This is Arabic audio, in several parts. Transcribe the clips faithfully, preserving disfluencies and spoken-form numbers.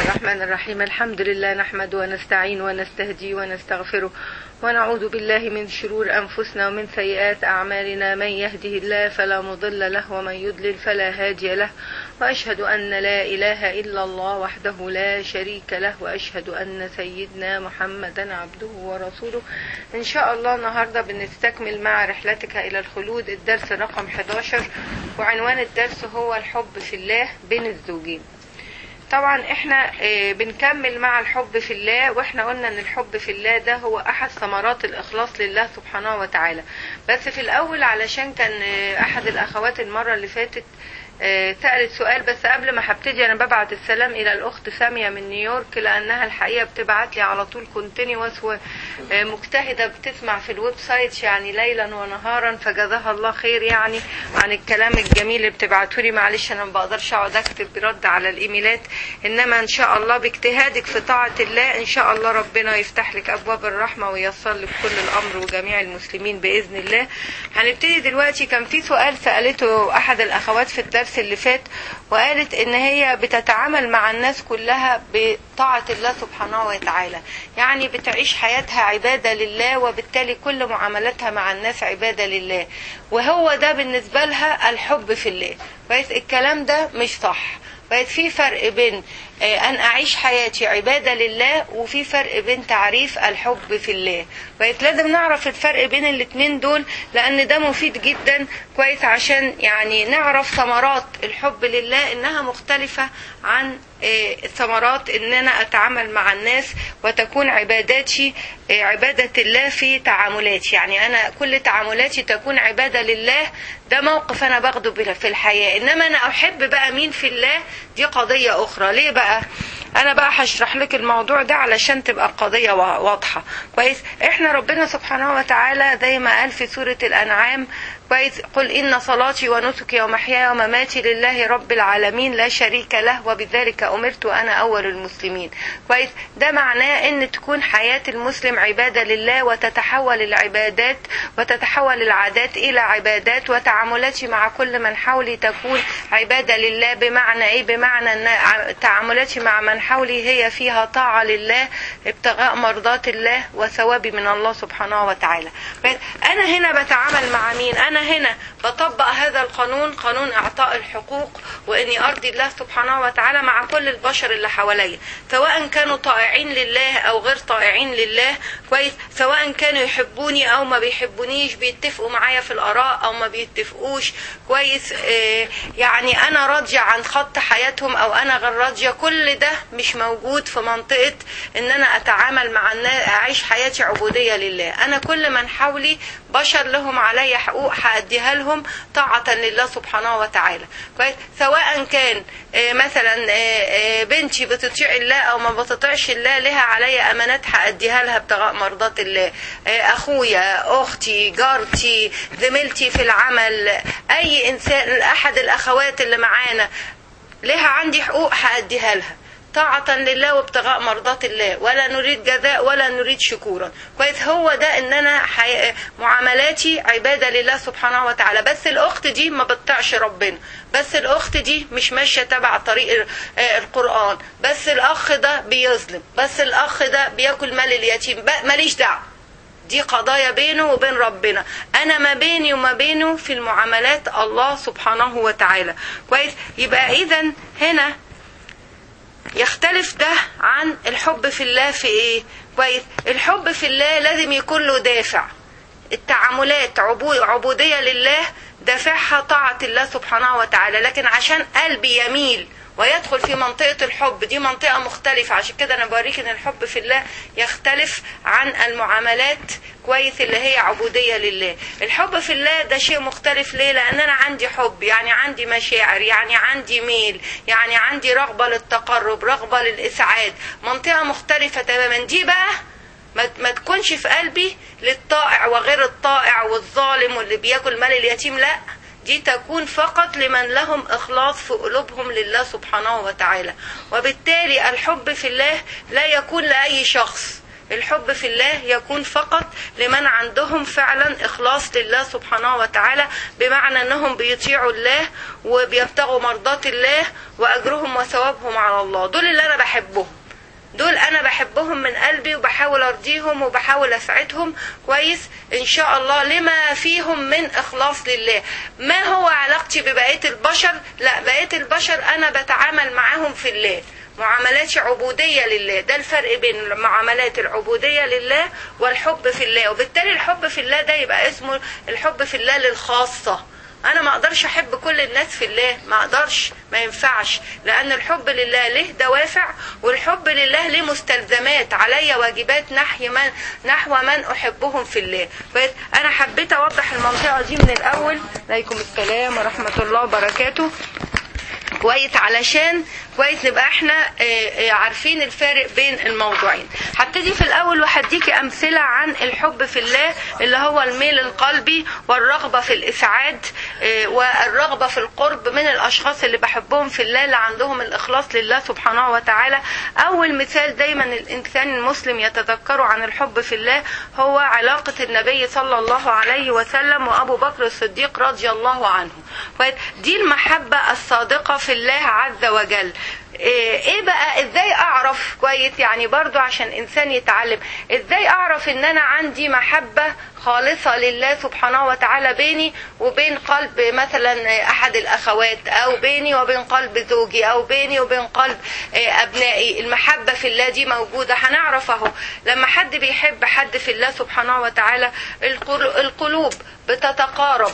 الرحمن الرحيم. الحمد لله نحمده ونستعين ونستهدي ونستغفره ونعوذ بالله من شرور أنفسنا ومن سيئات أعمالنا. من يهده الله فلا مضل له ومن يضلل فلا هادي له، وأشهد أن لا إله إلا الله وحده لا شريك له، وأشهد أن سيدنا محمدا عبده ورسوله. إن شاء الله النهاردة بنستكمل مع رحلتك إلى الخلود الدرس رقم إحدى عشر، وعنوان الدرس هو الحب في الله بين الزوجين. طبعا احنا بنكمل مع الحب في الله، واحنا قلنا ان الحب في الله ده هو احد ثمرات الاخلاص لله سبحانه وتعالى. بس في الاول علشان كان احد الاخوات المرة اللي فاتت سألت سؤال، بس قبل ما هبتدي انا ببعت السلام الى الاخت سامية من نيويورك، لانها الحقيقة بتبعت لي على طول كونتينيوس ومجتهدة بتسمع في الويب سايت يعني ليلا ونهارا، فجزاها الله خير يعني عن الكلام الجميل اللي بتبعته لي. معلش انا ما بقدرش اقعد اكتب رد على الايميلات، انما ان شاء الله باجتهادك في طاعة الله ان شاء الله ربنا يفتح لك ابواب الرحمة وييسر لك كل الامر وجميع المسلمين باذن الله. هنبتدي دلوقتي. كان في سؤال سألته احد الاخوات في الدرس اللي فات، وقالت ان هي بتتعامل مع الناس كلها بطاعة الله سبحانه وتعالى، يعني بتعيش حياتها عبادة لله، وبالتالي كل معاملاتها مع الناس عبادة لله، وهو ده بالنسبة لها الحب في الله. بس الكلام ده مش صح. بقت في فرق بين أن أعيش حياتي عبادة لله، وفي فرق بين تعريف الحب في الله. بقت لازم نعرف الفرق بين الاتنين دول، لأن ده مفيد جدا كويس عشان يعني نعرف ثمرات الحب لله إنها مختلفة عن ثمرات إن أنا أتعامل مع الناس وتكون عباداتي عبادة الله في تعاملاتي. يعني أنا كل تعاملاتي تكون عبادة لله، ده موقف أنا باخده في الحياة. إنما أنا أحب بقى مين في الله دي قضية أخرى. ليه بقى؟ أنا بقى هشرح لك الموضوع ده علشان تبقى القضية واضحة كويس. إحنا ربنا سبحانه وتعالى زي ما قال في سورة الأنعام كويس: قل إن صلاتي ونسكي ومحياي ومماتي لله رب العالمين لا شريك له وبذلك أمرت أنا أول المسلمين. كويس. ده معناه إن تكون حياة المسلم عبادة لله، وتتحول العبادات وتتحول العادات إلى عبادات، وتعاملاتي مع كل من حولي تكون عبادة لله. بمعنى إيه؟ بمعنى أن تعاملاتي مع من حولي هي فيها طاعة لله، ابتغاء مرضات الله وثواب من الله سبحانه وتعالى. أنا هنا بتعامل مع مين؟ أنا هنا بطبق هذا القانون، قانون اعطاء الحقوق، واني ارضي الله سبحانه وتعالى مع كل البشر اللي حواليا، سواء كانوا طائعين لله او غير طائعين لله. كويس. سواء كانوا يحبوني او ما بيحبونيش، بيتفقوا معايا في الاراء او ما بيتفقوش. كويس. آه يعني انا راضية عن خط حياتهم او انا غير راضية. كل ده مش موجود في منطقة ان انا اتعامل مع الناس اعيش حياتي عبودية لله. انا كل من حولي بشر لهم علي حقوق هأديها لهم طاعة لله سبحانه وتعالى. كويس. سواء كان مثلا بنتي بتطيع الله او ما بتطيعش الله، لها علي امانات هأديها لها ابتغاء مرضات الله. اخويا، اختي، جارتي، زميلتي في العمل، اي انسان، احد الاخوات اللي معانا لها عندي حقوق هأديها لها طاعة لله وابتغاء مرضات الله، ولا نريد جزاء ولا نريد شكورا. كويس. هو ده ان انا حي... معاملاتي عبادة لله سبحانه وتعالى. بس الاخت دي ما بتطيعش ربنا، بس الاخت دي مش ماشية تبع طريق القرآن، بس الاخ ده بيظلم، بس الاخ ده بياكل مال اليتيم، ماليش دعوة. دي قضايا بينه وبين ربنا، انا ما بيني وما بينه في المعاملات الله سبحانه وتعالى. كويس. يبقى اذا هنا يختلف ده عن الحب في الله في ايه؟ كويس. الحب في الله لازم يكون له دافع. التعاملات عبودية لله دافعها طاعة الله سبحانه وتعالى، لكن عشان قلبي يميل ويدخل في منطقة الحب، دي منطقة مختلفة. عشان كده انا بوريك ان الحب في الله يختلف عن المعاملات كويس اللي هي عبودية لله. الحب في الله ده شيء مختلف. ليه؟ لان انا عندي حب، يعني عندي مشاعر، يعني عندي ميل، يعني عندي رغبة للتقرب، رغبة للإسعاد، منطقة مختلفة تماما. دي بقى ما تكونش في قلبي للطائع وغير الطائع والظالم واللي بياكل مال اليتيم، لا، دي تكون فقط لمن لهم إخلاص في قلوبهم لله سبحانه وتعالى. وبالتالي الحب في الله لا يكون لأي شخص، الحب في الله يكون فقط لمن عندهم فعلا إخلاص لله سبحانه وتعالى، بمعنى أنهم بيطيعوا الله وبيبتغوا مرضات الله وأجرهم وثوابهم على الله. دول اللي أنا بحبهم، دول أنا بحبهم من قلبي وبحاول أرضيهم وبحاول أسعدهم كويس إن شاء الله لما فيهم من إخلاص لله. ما هو علاقتي ببقية البشر؟ لا، بقية البشر أنا بتعامل معاهم في الله معاملات عبودية لله. ده الفرق بين المعاملات العبودية لله والحب في الله. وبالتالي الحب في الله ده يبقى اسمه الحب في الله للخاصة. انا ما اقدرش احب كل الناس في الله، ما اقدرش، ما ينفعش، لان الحب لله له دوافع، والحب لله له مستلزمات، علي واجبات نحو من نحو من احبهم في الله. فانا حبيت اوضح المنطقة دي من الاول. عليكم السلام ورحمة الله وبركاته. كويس، علشان كويس نبقى احنا عارفين الفارق بين الموضوعين. هبتدي في الاول وهديكي امثله عن الحب في الله اللي هو الميل القلبي والرغبه في الاسعاد والرغبه في القرب من الاشخاص اللي بحبهم في الله، اللي عندهم الاخلاص لله سبحانه وتعالى. اول مثال دايما الانسان المسلم يتذكره عن الحب في الله هو علاقه النبي صلى الله عليه وسلم وابو بكر الصديق رضي الله عنه. دي المحبه الصادقه في الله عز وجل. ايه بقى ازاي اعرف كويس، يعني برضو عشان انسان يتعلم ازاي اعرف ان انا عندي محبة خالصة لله سبحانه وتعالى بيني وبين قلب مثلا احد الاخوات، او بيني وبين قلب زوجي، او بيني وبين قلب ابنائي. المحبة في الله دي موجودة، هنعرف اهو لما حد بيحب حد في الله سبحانه وتعالى القلوب بتتقارب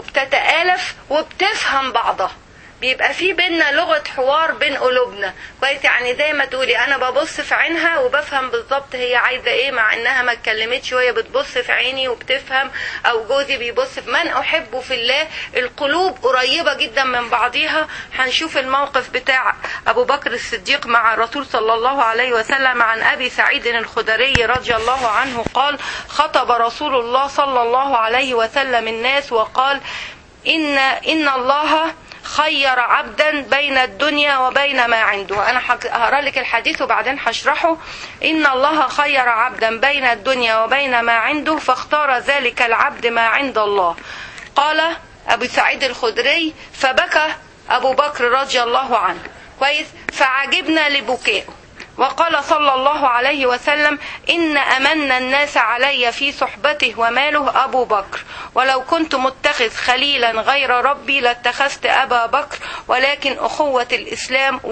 وبتتآلف وبتفهم بعضها، بيبقى في بيننا لغة حوار بين قلوبنا كويس. يعني زي ما تقولي انا ببص في عينها وبفهم بالظبط هي عايزة ايه، مع انها ما اتكلمتش وهي بتبص في عيني وبتفهم، او جوزي بيبص في من احبه في الله. القلوب قريبة جدا من بعضيها. هنشوف الموقف بتاع ابو بكر الصديق مع الرسول صلى الله عليه وسلم. عن ابي سعيد الخدري رضي الله عنه قال: خطب رسول الله صلى الله عليه وسلم الناس وقال: ان ان الله خير عبدا بين الدنيا وبين ما عنده. انا هقرا لك الحديث وبعدين هشرحه. ان الله خير عبدا بين الدنيا وبين ما عنده فاختار ذلك العبد ما عند الله. قال ابو سعيد الخدري: فبكى ابو بكر رضي الله عنه كويس، فعجبنا لبكائه. وقال صلى الله عليه وسلم: إن أمن الناس علي في صحبته وماله أبو بكر، ولو كنت متخذ خليلا غير ربي لاتخذت أبا بكر، ولكن أخوة الإسلام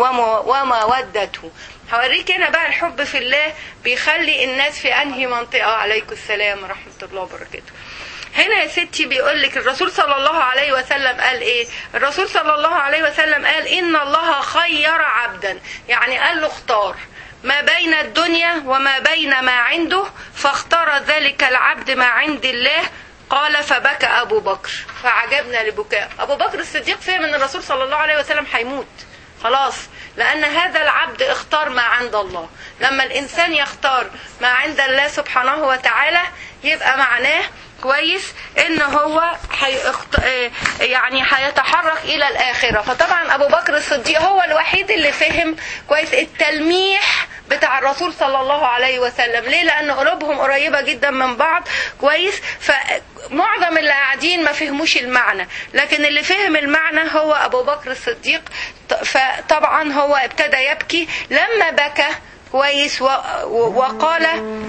ومودته. هوريك هنا بقى الحب في الله بيخلي الناس في أنهي منطقة. عليكم السلام ورحمة الله وبركاته. هنا يا ستي بيقول لك الرسول صلى الله عليه وسلم قال ايه؟ الرسول صلى الله عليه وسلم قال: إن الله خير عبدا، يعني قال له اختار ما بين الدنيا وما بين ما عنده، فاختار ذلك العبد ما عند الله. قال: فبكى أبو بكر فعجبنا لبكاء. أبو بكر الصديق فهم أن الرسول صلى الله عليه وسلم هيموت خلاص، لأن هذا العبد اختار ما عند الله. لما الإنسان يختار ما عند الله سبحانه وتعالى يبقى معناه كويس ان هو حيخت... يعني هيتحرك الى الاخره. فطبعا ابو بكر الصديق هو الوحيد اللي فهم كويس التلميح بتاع الرسول صلى الله عليه وسلم. ليه؟ لان قلوبهم قريبه جدا من بعض كويس. فمعظم اللي قاعدين ما فهموش المعنى، لكن اللي فهم المعنى هو ابو بكر الصديق. فطبعا هو ابتدى يبكي لما بكى كويس و... و... وقال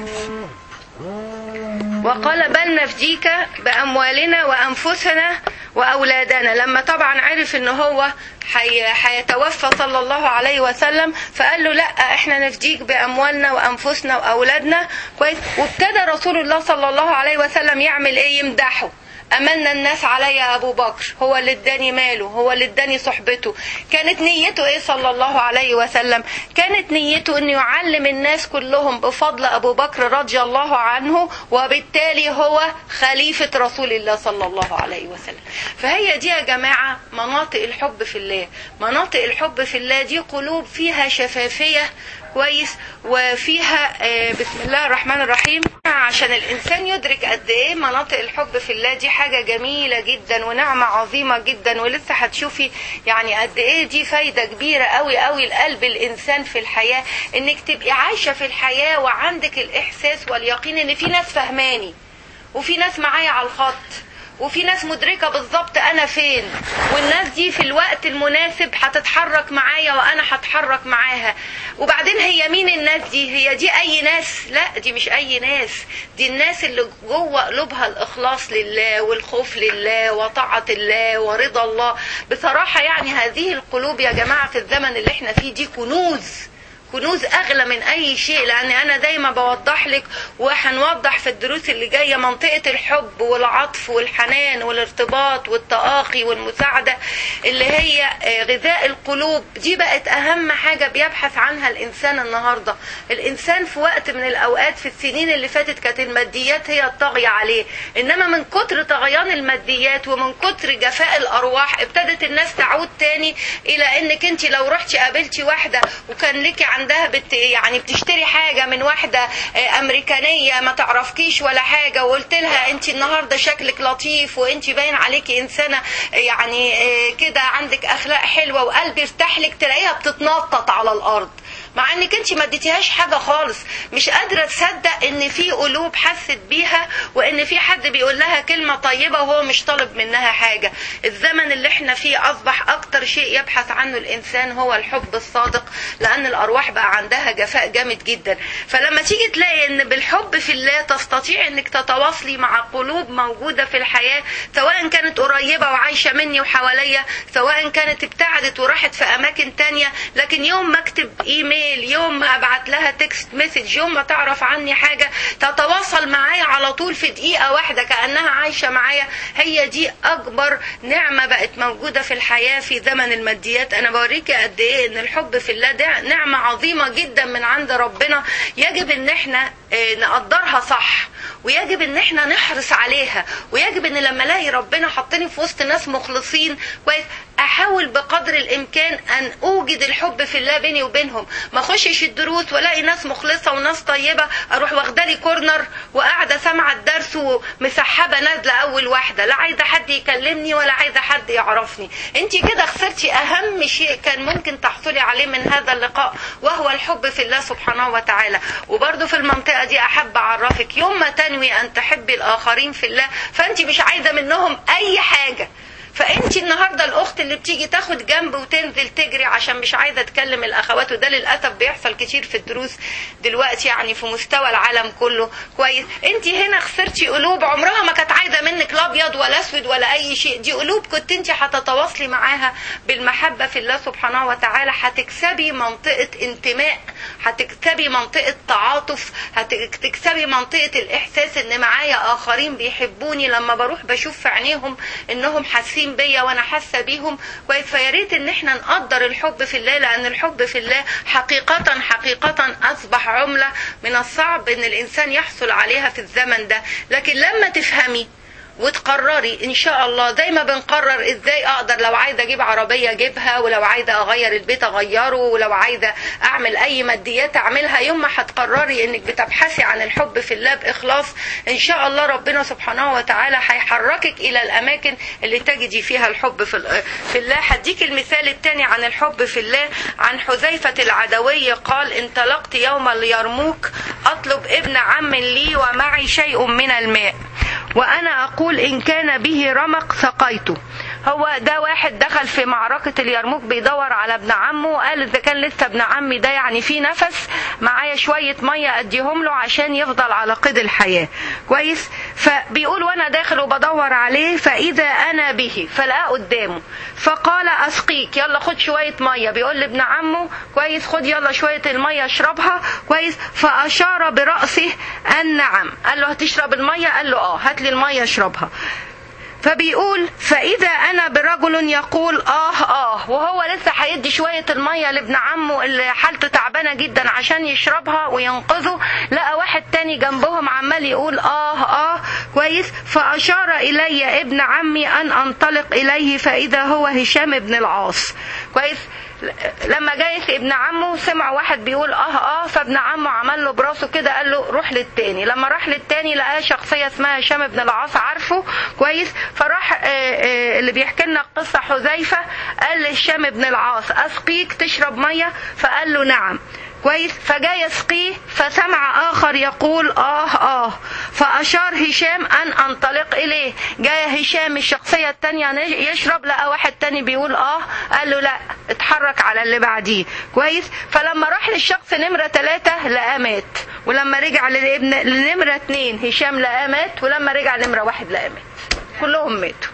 وقال: بل نفديك بأموالنا وأنفسنا وأولادنا. لما طبعا عرف ان هو هيتوفى صلى الله عليه وسلم فقال له: لا، احنا نفديك بأموالنا وأنفسنا وأولادنا كويس. وابتدى رسول الله صلى الله عليه وسلم يعمل ايه؟ يمدحه. أمن الناس علي أبو بكر، هو اللي اداني ماله، هو اللي اداني صحبته. كانت نيته ايه صلى الله عليه وسلم؟ كانت نيته انه يعلم الناس كلهم بفضل أبو بكر رضي الله عنه، وبالتالي هو خليفة رسول الله صلى الله عليه وسلم. فهي دي يا جماعة مناطق الحب في الله. مناطق الحب في الله دي قلوب فيها شفافية كويس، وفيها بسم الله الرحمن الرحيم. عشان الإنسان يدرك قد ايه مناطق الحب في الله دي حاجة جميلة جدا ونعمة عظيمة جدا، ولسه هتشوفي يعني قد ايه دي فايدة كبيرة قوي قوي لقلب الانسان في الحياة، انك تبقي عايشة في الحياة وعندك الاحساس واليقين ان في ناس فهماني، وفي ناس معايا على الخط، وفي ناس مدركة بالظبط انا فين، والناس دي في الوقت المناسب هتتحرك معايا وانا هتحرك معاها. وبعدين هي مين الناس دي؟ هي دي اي ناس؟ لا، دي مش اي ناس، دي الناس اللي جوه قلوبها الاخلاص لله والخوف لله وطاعة الله ورضا الله. بصراحة يعني هذه القلوب يا جماعة في الزمن اللي احنا فيه دي كنوز، كنوز اغلى من اي شيء. لان انا دايما بوضح لك وهنوضح في الدروس اللي جايه منطقه الحب والعطف والحنان والارتباط والتآخي والمساعده اللي هي غذاء القلوب. دي بقت اهم حاجه بيبحث عنها الانسان النهارده. الانسان في وقت من الاوقات في السنين اللي فاتت كانت الماديات هي الطاغيه عليه، انما من كتر طغيان الماديات ومن كتر جفاء الارواح ابتدت الناس تعود تاني الى انك انت لو رحتي قابلتي واحده وكان لك عندها بت يعني بتشتري حاجة من واحدة أمريكانية ما تعرفكيش ولا حاجة، وقلت لها أنت النهاردة شكلك لطيف وأنت باين عليكي إنسانة يعني كده عندك أخلاق حلوة وقلبي ارتاح لك، تلاقيها بتتنطط على الأرض مع انك انت ما اديتيهاش حاجه خالص. مش قادره تصدق ان في قلوب حست بيها وان في حد بيقول لها كلمه طيبه وهو مش طالب منها حاجه. الزمن اللي احنا فيه اصبح اكتر شيء يبحث عنه الانسان هو الحب الصادق، لان الارواح بقى عندها جفاء جامد جدا. فلما تيجي تلاقي ان بالحب في الله تستطيع انك تتواصلي مع قلوب موجوده في الحياه، سواء كانت قريبه وعايشه مني وحواليا، سواء كانت ابتعدت وراحت في اماكن تانية، لكن يوم ما اكتب ايميل، يوم ما ابعت لها تكست مسج، يوم ما تعرف عني حاجة تتواصل معايا على طول في دقيقة واحدة كأنها عايشة معايا. هي دي اكبر نعمة بقت موجودة في الحياة في زمن الماديات. انا بوريكي قد ايه ان الحب في الله ده نعمة عظيمة جدا من عند ربنا، يجب ان احنا نقدرها صح، ويجب ان احنا نحرص عليها، ويجب ان لما الاقي ربنا حطني في وسط ناس مخلصين كويس احاول بقدر الامكان ان اوجد الحب في الله بيني وبينهم. ما اخشش الدروس والاقي ناس مخلصه وناس طيبه اروح واخدالي كورنر وقاعده سامعه الدرس ومسحبه نازله اول واحده، لا عايزه حد يكلمني ولا عايزه حد يعرفني. انت كده خسرتي اهم شيء كان ممكن تحصلي عليه من هذا اللقاء، وهو الحب في الله سبحانه وتعالى. وبرضه في المنطقه دي احب اعرفك، يوم ما تنوي ان تحبي الاخرين في الله فانت مش عايزه منهم اي حاجه. فانت النهارده الاخت اللي بتيجي تاخد جنب وتنزل تجري عشان مش عايزه تكلم الاخوات، وده للاسف بيحصل كتير في الدروس دلوقتي يعني في مستوى العالم كله كويس، انت هنا خسرتي قلوب عمرها ما كانت عايزه منك لا ابيض ولا اسود ولا اي شيء. دي قلوب كنت انت هتتواصلي معاها بالمحبه في الله سبحانه وتعالى، هتكسبي منطقه انتماء، هتكسبي منطقه تعاطف، هتكسبي منطقه الاحساس ان معايا اخرين بيحبوني، لما بروح بشوف في عينيهم انهم حاسين بيا وانا حاسه بيهم كويس. فيا ريت ان احنا نقدر الحب في الله، لان الحب في الله حقيقه حقيقه اصبح عمله من الصعب ان الانسان يحصل عليها في الزمن ده. لكن لما تفهمي وتقرري ان شاء الله زي ما بنقرر ازاي اقدر لو عايزه اجيب عربيه اجيبها، ولو عايزه اغير البيت اغيره، ولو عايزه اعمل اي ماديات اعملها، يوم ما هتقرري انك بتبحثي عن الحب في الله باخلاص ان شاء الله ربنا سبحانه وتعالى هيحركك الى الاماكن اللي تجدي فيها الحب في في الله. هديك المثال الثاني عن الحب في الله، عن حذيفه العدوي قال: انطلقت يوم اليرموك اطلب ابن عم لي ومعي شيء من الماء وانا اقول ان كان به رمق سقيته. هو ده واحد دخل في معركة اليرموك بيدور على ابن عمه، قال اذا كان لسه ابن عمي ده يعني فيه نفس معايا شوية مية اديهم له عشان يفضل على قيد الحياة كويس. فبيقول وانا داخل وبدور عليه فاذا انا به، فلقاه قدامه فقال اسقيك، يلا خد شوية مية. بيقول لابن عمه كويس خد يلا شوية المية اشربها كويس. فاشار برأسه ان نعم. قال له هتشرب المية؟ قال له اه هات لي المية اشربها. فبيقول فإذا أنا برجل يقول آه آه، وهو لسه هيدي شوية المية لابن عمه اللي حالته تعبانة جدا عشان يشربها وينقذه، لقى واحد تاني جنبهم عمال يقول آه آه كويس. فأشار إلي ابن عمي أن أنطلق إليه فإذا هو هشام بن العاص كويس. لما جاي ابن عمه سمع واحد بيقول اه اه فابن عمه عمل له براسه كده قال له روح للتاني. لما راح للتاني لقاه شخصيه اسمها هشام بن العاص عارفه كويس، فراح آآ آآ اللي بيحكي لنا القصه حذيفه قال لهشام بن العاص اسقيك تشرب ميه؟ فقال له نعم كويس. فجاء يسقيه فسمع آخر يقول آه آه فأشار هشام أن أنطلق إليه. جاء هشام الشخصية التانية يشرب لقى واحد تاني بيقول آه، قال له لا اتحرك على اللي بعديه كويس. فلما راح للشخص نمرة ثلاثة لقاه مات، ولما رجع للابن لنمرة اتنين هشام لقاه مات، ولما رجع لنمرة واحد لقاه مات، كلهم ماتوا.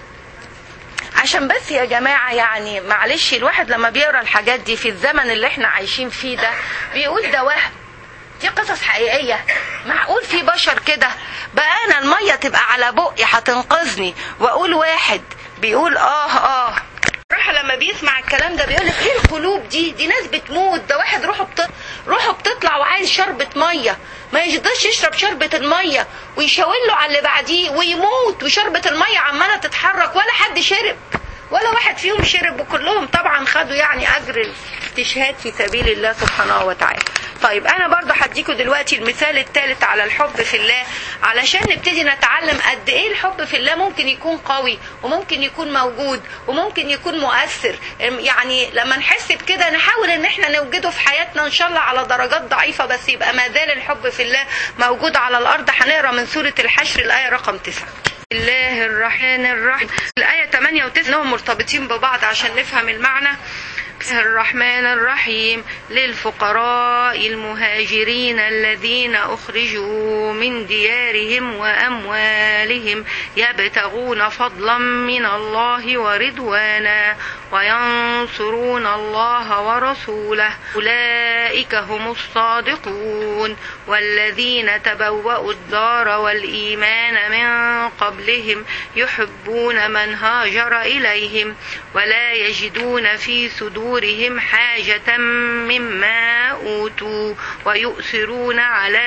عشان بس يا جماعة يعني معلش الواحد لما بيقرأ الحاجات دي في الزمن اللي احنا عايشين فيه ده بيقول ده وهم، دي قصص حقيقية. معقول في بشر كده بقى انا المية تبقى على بقي هتنقذني واقول واحد بيقول اه اه؟ راح لما بيسمع الكلام ده بيقول لك ايه القلوب دي؟ دي ناس بتموت، ده واحد روحه بت... روحه بتطلع وعايز شربة مية ما يقدرش يشرب شربة المية ويشاور له على اللي بعديه ويموت، وشربة المية عمالة تتحرك ولا حد شرب ولا واحد فيهم شرب، وكلهم طبعا خدوا يعني اجر الاستشهاد في سبيل الله سبحانه وتعالى. طيب انا برضو هديكوا دلوقتي المثال الثالث على الحب في الله علشان نبتدي نتعلم قد ايه الحب في الله ممكن يكون قوي وممكن يكون موجود وممكن يكون مؤثر. يعني لما نحس بكده نحاول ان احنا نوجده في حياتنا ان شاء الله على درجات ضعيفة، بس يبقى ما زال الحب في الله موجود على الارض. هنقرا من سورة الحشر الايه رقم تسعة. بسم الله الرحمن الرحيم. الآية ثمانية وتسعة انهم مرتبطين ببعض عشان نفهم المعنى. بسم الله الرحمن الرحيم. للفقراء المهاجرين الذين أخرجوا من ديارهم وأموالهم يبتغون فضلا من الله ورضوانا وينصرون الله ورسوله أولئك هم الصادقون والذين تبوأوا الدار والإيمان من قبلهم يحبون من هاجر إليهم ولا يجدون في صدورهم حاجة مما أوتوا ويؤثرون على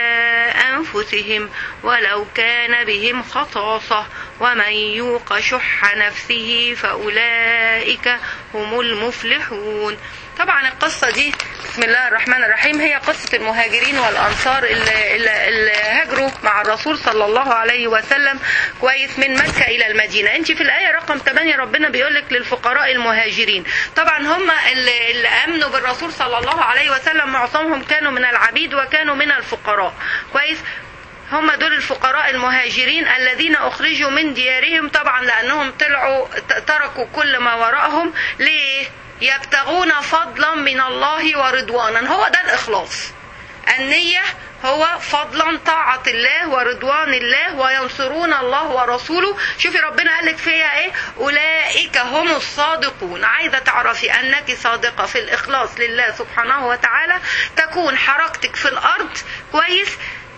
أنفسهم ولو كان بهم خصاصة ومن يوق شح نفسه فأولئك هم المفلحون. طبعا القصة دي بسم الله الرحمن الرحيم هي قصة المهاجرين والأنصار اللي, اللي, اللي هاجروا مع الرسول صلى الله عليه وسلم كويس من مكة إلى المدينة. انت في الآية رقم ثمانية ربنا بيقولك للفقراء المهاجرين. طبعا هم اللي, اللي أمنوا بالرسول صلى الله عليه وسلم معظمهم كانوا من العبيد وكانوا من الفقراء كويس. هم دول الفقراء المهاجرين الذين أخرجوا من ديارهم طبعا لأنهم طلعوا تركوا كل ما وراءهم. ليه؟ يبتغون فضلا من الله ورضوانا. هو ده الإخلاص، النية هو فضلا طاعة الله ورضوان الله وينصرون الله ورسوله. شوفي ربنا قالك فيها ايه؟ أولئك هم الصادقون. عايزة تعرفي أنك صادقة في الإخلاص لله سبحانه وتعالى تكون حركتك في الأرض كويس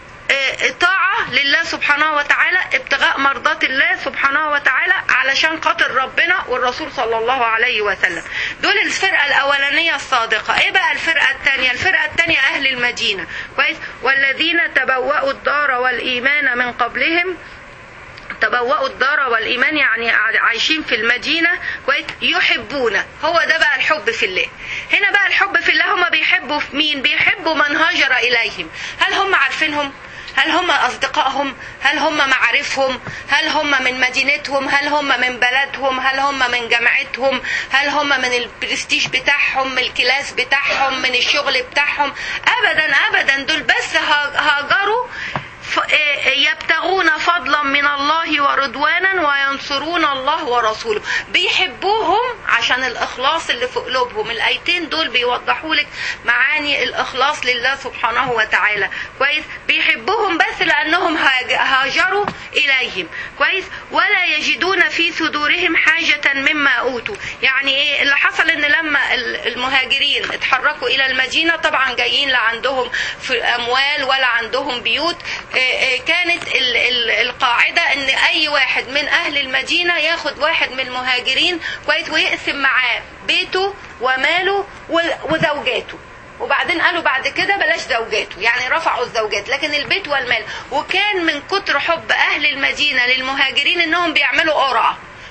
طاعة لله سبحانه وتعالى ابتغاء مرضات الله سبحانه وتعالى علشان خاطر ربنا والرسول صلى الله عليه وسلم. دول الفرقة الأولانية الصادقة. ايه بقى الفرقة الثانية؟ الفرقة الثانية أهل المدينة كويس. والذين تبوأوا الدار والإيمان من قبلهم. تبوأوا الدار والإيمان يعني عايشين في المدينة كويس. يحبون. هو ده بقى الحب في الله. هنا بقى الحب في الله هم بيحبوا في مين؟ بيحبوا من هاجر إليهم. هل هم عارفينهم؟ هل هم أصدقائهم؟ هل هم معارفهم؟ هل هم من مدينتهم؟ هل هم من بلدهم؟ هل هم من جامعتهم؟ هل هم من البرستيج بتاعهم، من الكلاس بتاعهم، من الشغل بتاعهم؟ أبدا أبدا، دول بس هاجروا يبتغون فضلا من الله ورضوانا وينصرون الله ورسوله. بيحبوهم عشان الإخلاص اللي في قلوبهم. الآيتين دول بيوضحوا لك معاني الإخلاص لله سبحانه وتعالى كويس. بيحبوهم بس لأنهم هاجروا إليهم كويس. ولا يجدون في صدورهم حاجة مما أوتوا. يعني إيه اللي حصل؟ إن لما المهاجرين اتحركوا إلى المدينة طبعا جايين لا عندهم في أموال ولا عندهم بيوت. كانت القاعدة ان اي واحد من اهل المدينة ياخد واحد من المهاجرين كويس ويقسم معاه بيته وماله وزوجاته. وبعدين قالوا بعد كده بلاش زوجاته، يعني رفعوا الزوجات لكن البيت والمال. وكان من كتر حب اهل المدينة للمهاجرين انهم بيعملوا قرعة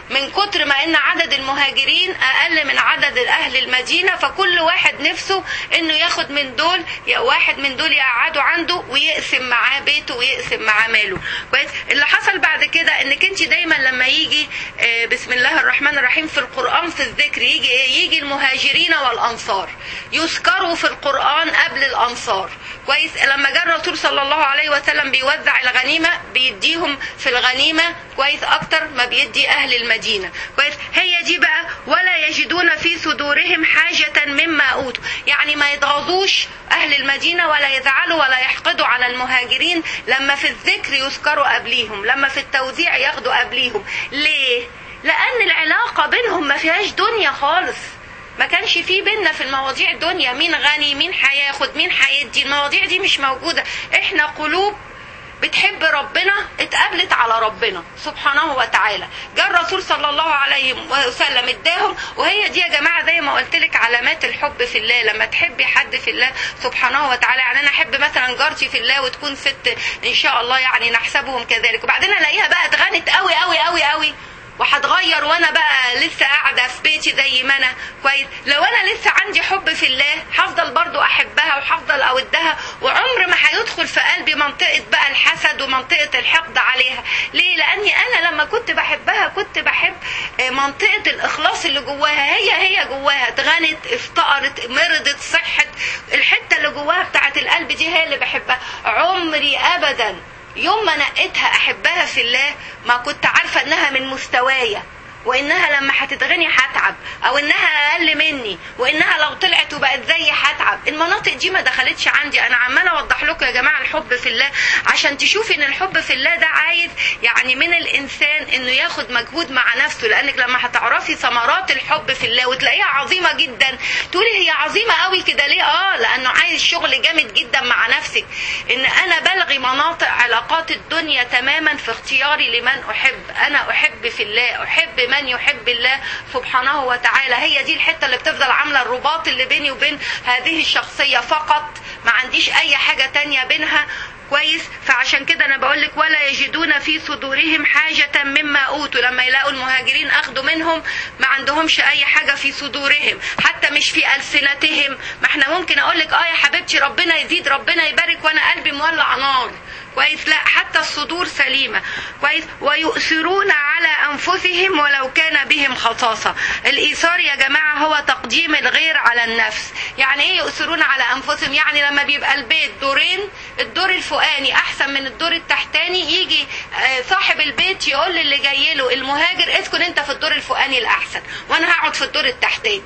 من كتر ما ان عدد المهاجرين اقل من عدد اهل المدينة، فكل واحد نفسه انه ياخد من دول، واحد من دول يقعدوا عنده ويقسم معاه بيته ويقسم معاه ماله. كويس. اللي حصل بعد كده انك انت دايما لما يجي بسم الله الرحمن الرحيم في القرآن في الذكر يجي يجي المهاجرين والانصار يذكروا في القرآن قبل الانصار. كويس. لما جاء الرسول صلى الله عليه وسلم بيوزع الغنيمة بيديهم في الغنيمة كويس اكتر ما بيدي اهل المدينة. كويس. هي دي بقى ولا يجدون في صدورهم حاجة مما اوتوا، يعني ما يتغاظوش اهل المدينة ولا يزعلوا ولا يحقدوا على المهاجرين لما في الذكر يذكروا قبليهم، لما في التوزيع ياخدوا قبليهم. ليه؟ لان العلاقة بينهم ما فيهاش دنيا خالص، ما كانش فيه بينا في المواضيع دنيا، مين غني مين هياخد مين هيدي، المواضيع دي مش موجودة. احنا قلوب بتحب ربنا اتقابلت على ربنا سبحانه وتعالى. جاء الرسول صلى الله عليه وسلم اداهم، وهي دي يا جماعة زي ما قلت لك علامات الحب في الله. لما تحبي حد في الله سبحانه وتعالى، يعني انا احب مثلا جارتي في الله وتكون ست ان شاء الله يعني نحسبهم كذلك، وبعدين الاقيها بقى اتغنت قوي قوي قوي قوي وهتغير وانا بقى لسه قاعده في بيتي زي ما انا. كويس. لو انا لسه عندي حب في الله هفضل برضو احبها وهفضل اودها، وعمر ما هيدخل في قلبي منطقه بقى الحسد ومنطقه الحقد عليها. ليه؟ لاني انا لما كنت بحبها كنت بحب منطقه الاخلاص اللي جواها، هي هي جواها اتغنت افتقرت مرضت صحت، الحته اللي جواها بتاعت القلب دي هي اللي بحبها. عمري ابدا يوم ما نقيتها احبها في الله ما كنت عارفة انها من مستوايا، وانها لما هتتغني هتعب، او انها اقل مني، وانها لو طلعت وبقت زيي هتعب. المناطق دي ما دخلتش عندي. انا عماله اوضح لكم يا جماعه الحب في الله عشان تشوفي ان الحب في الله ده عايز يعني من الانسان انه ياخد مجهود مع نفسه، لانك لما هتعرفي ثمرات الحب في الله وتلاقيها عظيمه جدا تقولي هي عظيمه قوي كده ليه؟ اه لانه عايز شغل جامد جدا مع نفسك، ان انا بلغي مناطق علاقات الدنيا تماما في اختياري لمن احب. انا احب في الله، احب من يحب الله سبحانه وتعالى. هي دي الحتة اللي بتفضل عاملة الرباط اللي بيني وبين هذه الشخصية فقط، ما عنديش اي حاجة تانية بينها. كويس. فعشان كده انا بقولك ولا يجدون في صدورهم حاجة مما اوتوا، لما يلاقوا المهاجرين اخدوا منهم ما عندهمش اي حاجة في صدورهم، حتى مش في ألسنتهم. ما احنا ممكن اقولك اه يا حبيبتي ربنا يزيد ربنا يبارك وانا قلبي مولع نار. كويس. لا، حتى الصدور سليمة. كويس. ويؤثرون على أنفسهم ولو كان بهم خصاصة. الإيثار يا جماعة هو تقديم الغير على النفس. يعني إيه يؤثرون على أنفسهم؟ يعني لما بيبقى البيت دورين، الدور الفوقاني أحسن من الدور التحتاني، يجي صاحب البيت يقول للي جاي له المهاجر اسكن أنت في الدور الفوقاني الأحسن وأنا هقعد في الدور التحتاني.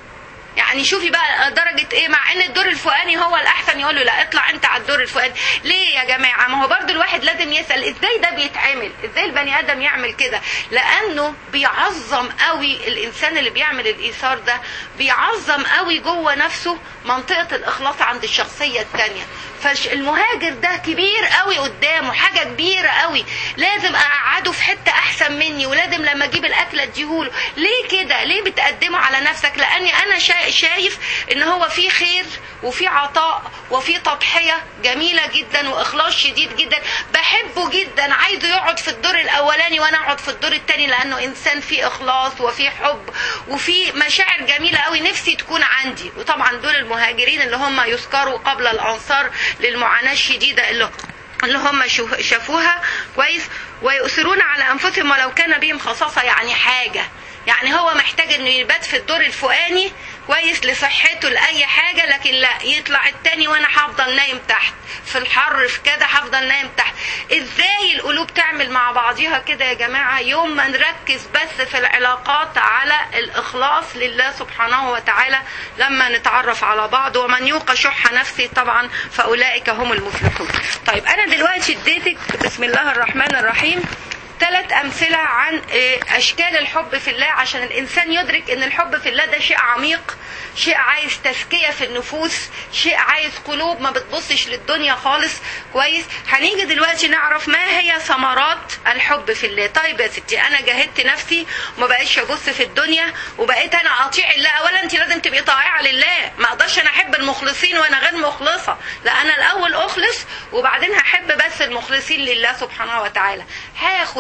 يعني شوفي بقى درجة ايه، مع ان الدور الفوقاني هو الاحسن يقول له لا اطلع انت على الدور الفوقاني. ليه يا جماعة؟ ما هو برضو الواحد لازم يسأل ازاي ده بيتعمل، ازاي البني ادم يعمل كده، لانه بيعظم قوي الانسان اللي بيعمل الايثار ده، بيعظم قوي جوه نفسه منطقة الاخلاص عند الشخصية التانية. فالمهاجر ده كبير قوي قدامه، حاجة كبيرة قوي، لازم اقعده في حتة احسن مني، ولازم لما اجيب الاكل اديهوله. ليه كده؟ ليه بتقدمه على نفسك؟ لاني انا شايف ان هو في خير وفي عطاء وفي تضحية جميلة جدا واخلاص شديد جدا، بحبه جدا، عايزه يقعد في الدور الاولاني وانا اقعد في الدور الثاني، لانه انسان فيه اخلاص وفيه حب وفيه مشاعر جميلة قوي نفسي تكون عندي. وطبعا دول المهاجرين اللي هم يذكروا قبل الانصار للمعاناة الشديدة اللي اللي هم شافوها. كويس. ويؤثرون على انفسهم ولو كان بهم خصاصة، يعني حاجة، يعني هو محتاج انه يبات في الدور الفوقاني كويس لصحته لأي حاجة، لكن لا يطلع التاني وانا هفضل نايم تحت في الحر في كده هفضل نايم تحت. ازاي القلوب تعمل مع بعضها كده يا جماعة؟ يوم ما نركز بس في العلاقات على الإخلاص لله سبحانه وتعالى، لما نتعرف على بعض. ومن يوق شح نفسه طبعا فأولئك هم المفلحون. طيب أنا دلوقتي اديتك بسم الله الرحمن الرحيم ثلاث أمثلة عن أشكال الحب في الله، عشان الإنسان يدرك أن الحب في الله ده شيء عميق، شيء عايز تزكية في النفوس، شيء عايز قلوب ما بتبصش للدنيا خالص. كويس. هنيجي دلوقتي نعرف ما هي ثمرات الحب في الله. طيب يا ستي، أنا جاهدت نفسي وما بقيتش أبص في الدنيا وبقيت أنا أطيع الله. أولا أنت لازم تبقي طائعة لله، ما أقدرش أنا أحب المخلصين وأنا غير مخلصة، لا أنا الأول أخلص وبعدين هحب بس المخلصين لله سبحانه وتعالى. هاخد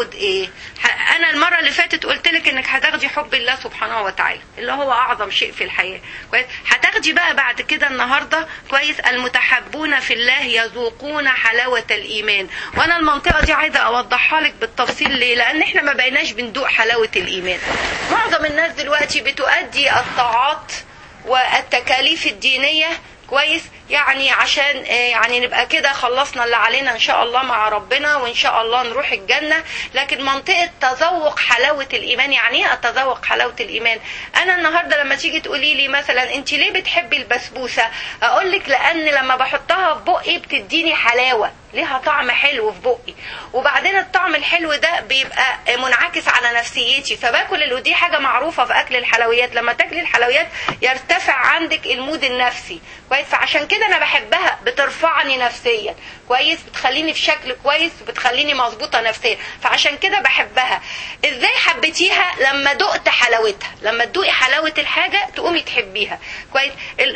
هاخد ايه؟ انا المره اللي فاتت قلت لك انك هتاخدي حب الله سبحانه وتعالى اللي هو اعظم شيء في الحياه، كويس. هتاخدي بقى بعد كده النهارده كويس المتحبون في الله يذوقون حلاوه الايمان. وانا المنطقه دي عايزه اوضحها لك بالتفصيل. ليه؟ لان احنا ما بقيناش بندوق حلاوه الايمان. معظم الناس دلوقتي بتؤدي الطاعات والتكاليف الدينيه كويس يعني عشان يعني نبقى كده خلصنا اللي علينا ان شاء الله مع ربنا وان شاء الله نروح الجنة. لكن منطقة تذوق حلاوة الايمان، يعني ايه اتذوق حلاوة الايمان؟ انا النهاردة لما تيجي تقولي لي مثلا انت ليه بتحبي البسبوسة، اقول لك لان لما بحطها في بقي بتديني حلاوة، ليها طعم حلو في بقي، وبعدين الطعم الحلو ده بيبقى منعكس على نفسيتي فباكل. ودي حاجة معروفة في اكل الحلويات، لما تاكلي الحلويات يرتفع عندك المود النفسي كويس. فعشان كده انا بحبها، بترفعني نفسيا كويس، بتخليني في شكل كويس وبتخليني مظبوطه نفسيا، فعشان كده بحبها. ازاي حبيتيها؟ لما دقت حلاوتها. لما تدوقي حلاوه الحاجه تقومي تحبيها كويس.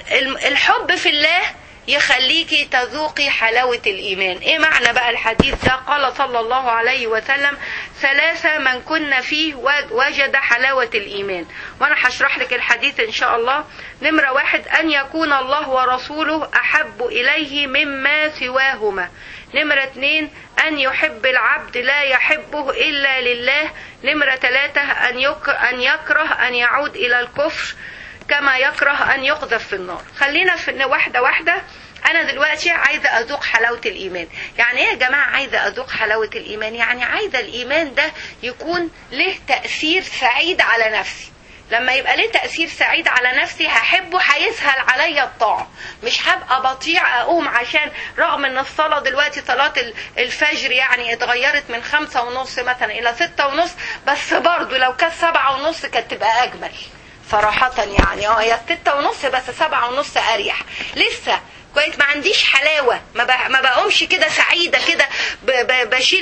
الحب في الله يخليكي تذوقي حلاوة الإيمان. إيه معنى بقى الحديث ده؟ قال صلى الله عليه وسلم ثلاثة من كنا فيه وجد حلاوة الإيمان. وأنا هشرح لك الحديث إن شاء الله. نمرة واحد أن يكون الله ورسوله أحب إليه مما سواهما. نمرة اتنين أن يحب العبد لا يحبه إلا لله. نمرة ثلاثة أن يكره أن يعود إلى الكفر كما يكره أن يقذف في النار. خلينا في واحدة واحدة. أنا دلوقتي عايزة أذوق حلاوة الإيمان. يعني إيه يا جماعة عايزة أذوق حلاوة الإيمان؟ يعني عايزة الإيمان ده يكون له تأثير سعيد على نفسي. لما يبقى له تأثير سعيد على نفسي هحبه، هيسهل عليا الطاعة، مش هبقى بطيع أقوم عشان رغم ان الصلاة دلوقتي صلاة الفجر يعني اتغيرت من خمسة ونص مثلا إلى ستة ونص، بس برضو لو كانت سبعة ونص كانت تبقى أجمل صراحة. يعني اه هي ستة ونص بس سبعة ونص أريح. لسه كويس ما عنديش حلاوة، ما, ما بقومش كده سعيدة كده بشيل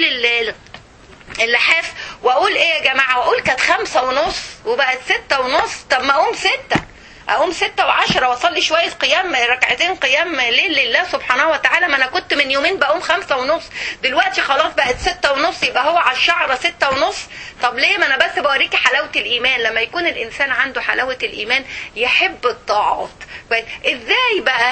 اللحاف واقول ايه يا جماعة، واقول كانت خمسة ونص وبقت ستة ونص. طب ما اقوم ستة، اقوم ستة وعشرة واصلي شوية قيام، ركعتين قيام ليل لله سبحانه وتعالى. ما انا كنت من يومين بقوم خمسة ونص، دلوقتي خلاص بقت ستة ونص، يبقى هو على الشعرة ستة ونص. طب ليه؟ ما انا بس بوريكي حلاوة الايمان. لما يكون الانسان عنده حلاوة الايمان يحب الطاعات. ازاي بقى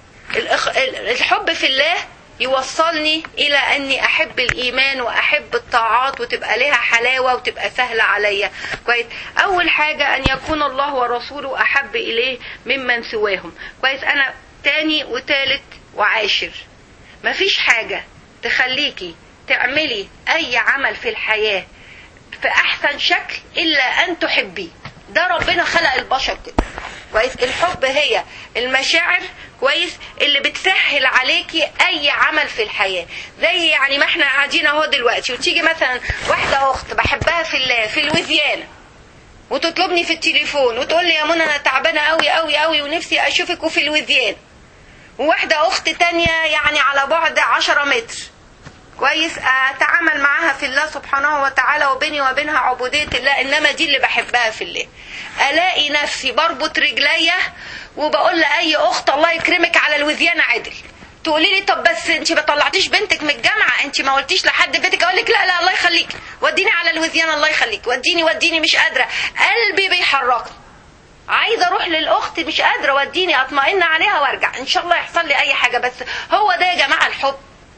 الحب في الله يوصلني الى اني احب الايمان واحب الطاعات وتبقى لها حلاوة وتبقى سهلة عليا كويس؟ اول حاجة ان يكون الله ورسوله احب اليه ممن سواهم كويس. انا تاني وتالت وعاشر، مفيش حاجة تخليكي تعملي اي عمل في الحياة في احسن شكل الا ان تحبيه. ده ربنا خلق البشر كده كويس. الحب هي المشاعر كويس اللي بتسهل عليكي اي عمل في الحياة. زي يعني ما احنا قاعدين اهو دلوقتي وتيجي مثلا واحدة اخت بحبها في الله في الوزيانة وتطلبني في التليفون وتقول لي يا منى انا تعبانة قوي قوي قوي ونفسي اشوفك وفي الوزيانة، وواحدة اخت تانية يعني على بعد عشرة متر كويس اتعامل معاها في الله سبحانه وتعالى وبيني وبينها عبودية الله، انما دي اللي بحبها في الله. الاقي نفسي بربط رجليا وبقول لاي اخت الله يكرمك على الوزيانة عدل. تقولي لي طب بس انت ما طلعتيش بنتك من الجامعة، انت ما قلتيش لحد بنتك؟ اقول لك لا لا الله يخليك وديني على الوزيانة، الله يخليك وديني وديني مش قادرة، قلبي بيحركني، عايزة اروح للاخت مش قادرة، وديني اطمئن عليها وارجع ان شاء الله يحصل لي اي حاجة. بس هو ده يا جماعة الحب،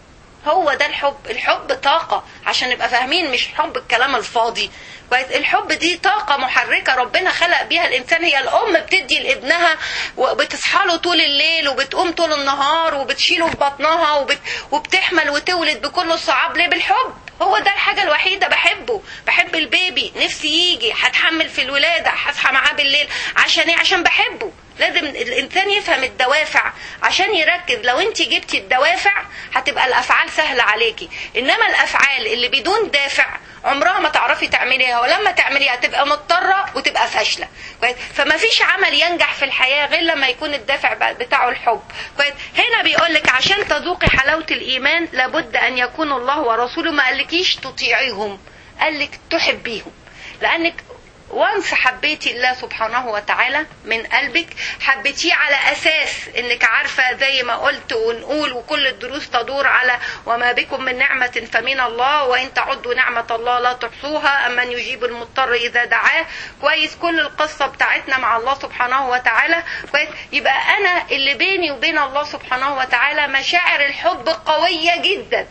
هو ده الحب. الحب طاقة عشان نبقى فاهمين، مش حب الكلام الفاضي كويس. الحب دي طاقة محركة ربنا خلق بيها الإنسان. هي الأم بتدي لابنها وبتصحى له طول الليل وبتقوم طول النهار وبتشيله في بطنها وبت... وبتحمل وتولد بكل الصعاب. ليه؟ بالحب. هو ده الحاجة الوحيدة بحبه. بحب البيبي، نفسي يجي، هتحمل في الولادة، هصحى معاه بالليل. عشان ايه؟ عشان بحبه. لازم الإنسان يفهم الدوافع عشان يركز. لو انت جبتي الدوافع هتبقى الأفعال سهلة عليكي، إنما الأفعال اللي بدون دافع عمرها ما تعرفي تعمليها، ولما تعمليها تبقى مضطرة وتبقى فاشلة كويس. فما فيش عمل ينجح في الحياة غير لما يكون الدافع بتاعه الحب كويس. هنا بيقولك عشان تذوقي حلاوة الإيمان لابد أن يكون الله ورسوله. ما قالكيش تطيعيهم، قالك تحبيهم، لأنك وانس حبيتي الله سبحانه وتعالى من قلبك، حبيتيه على أساس انك عارفة زي ما قلت ونقول وكل الدروس تدور على وما بكم من نعمة فمن الله وإن تعدوا نعمة الله لا تحصوها، أمن يجيب المضطر إذا دعاه. كويس، كل القصة بتاعتنا مع الله سبحانه وتعالى. كويس، يبقى أنا اللي بيني وبين الله سبحانه وتعالى مشاعر الحب قوية جدا،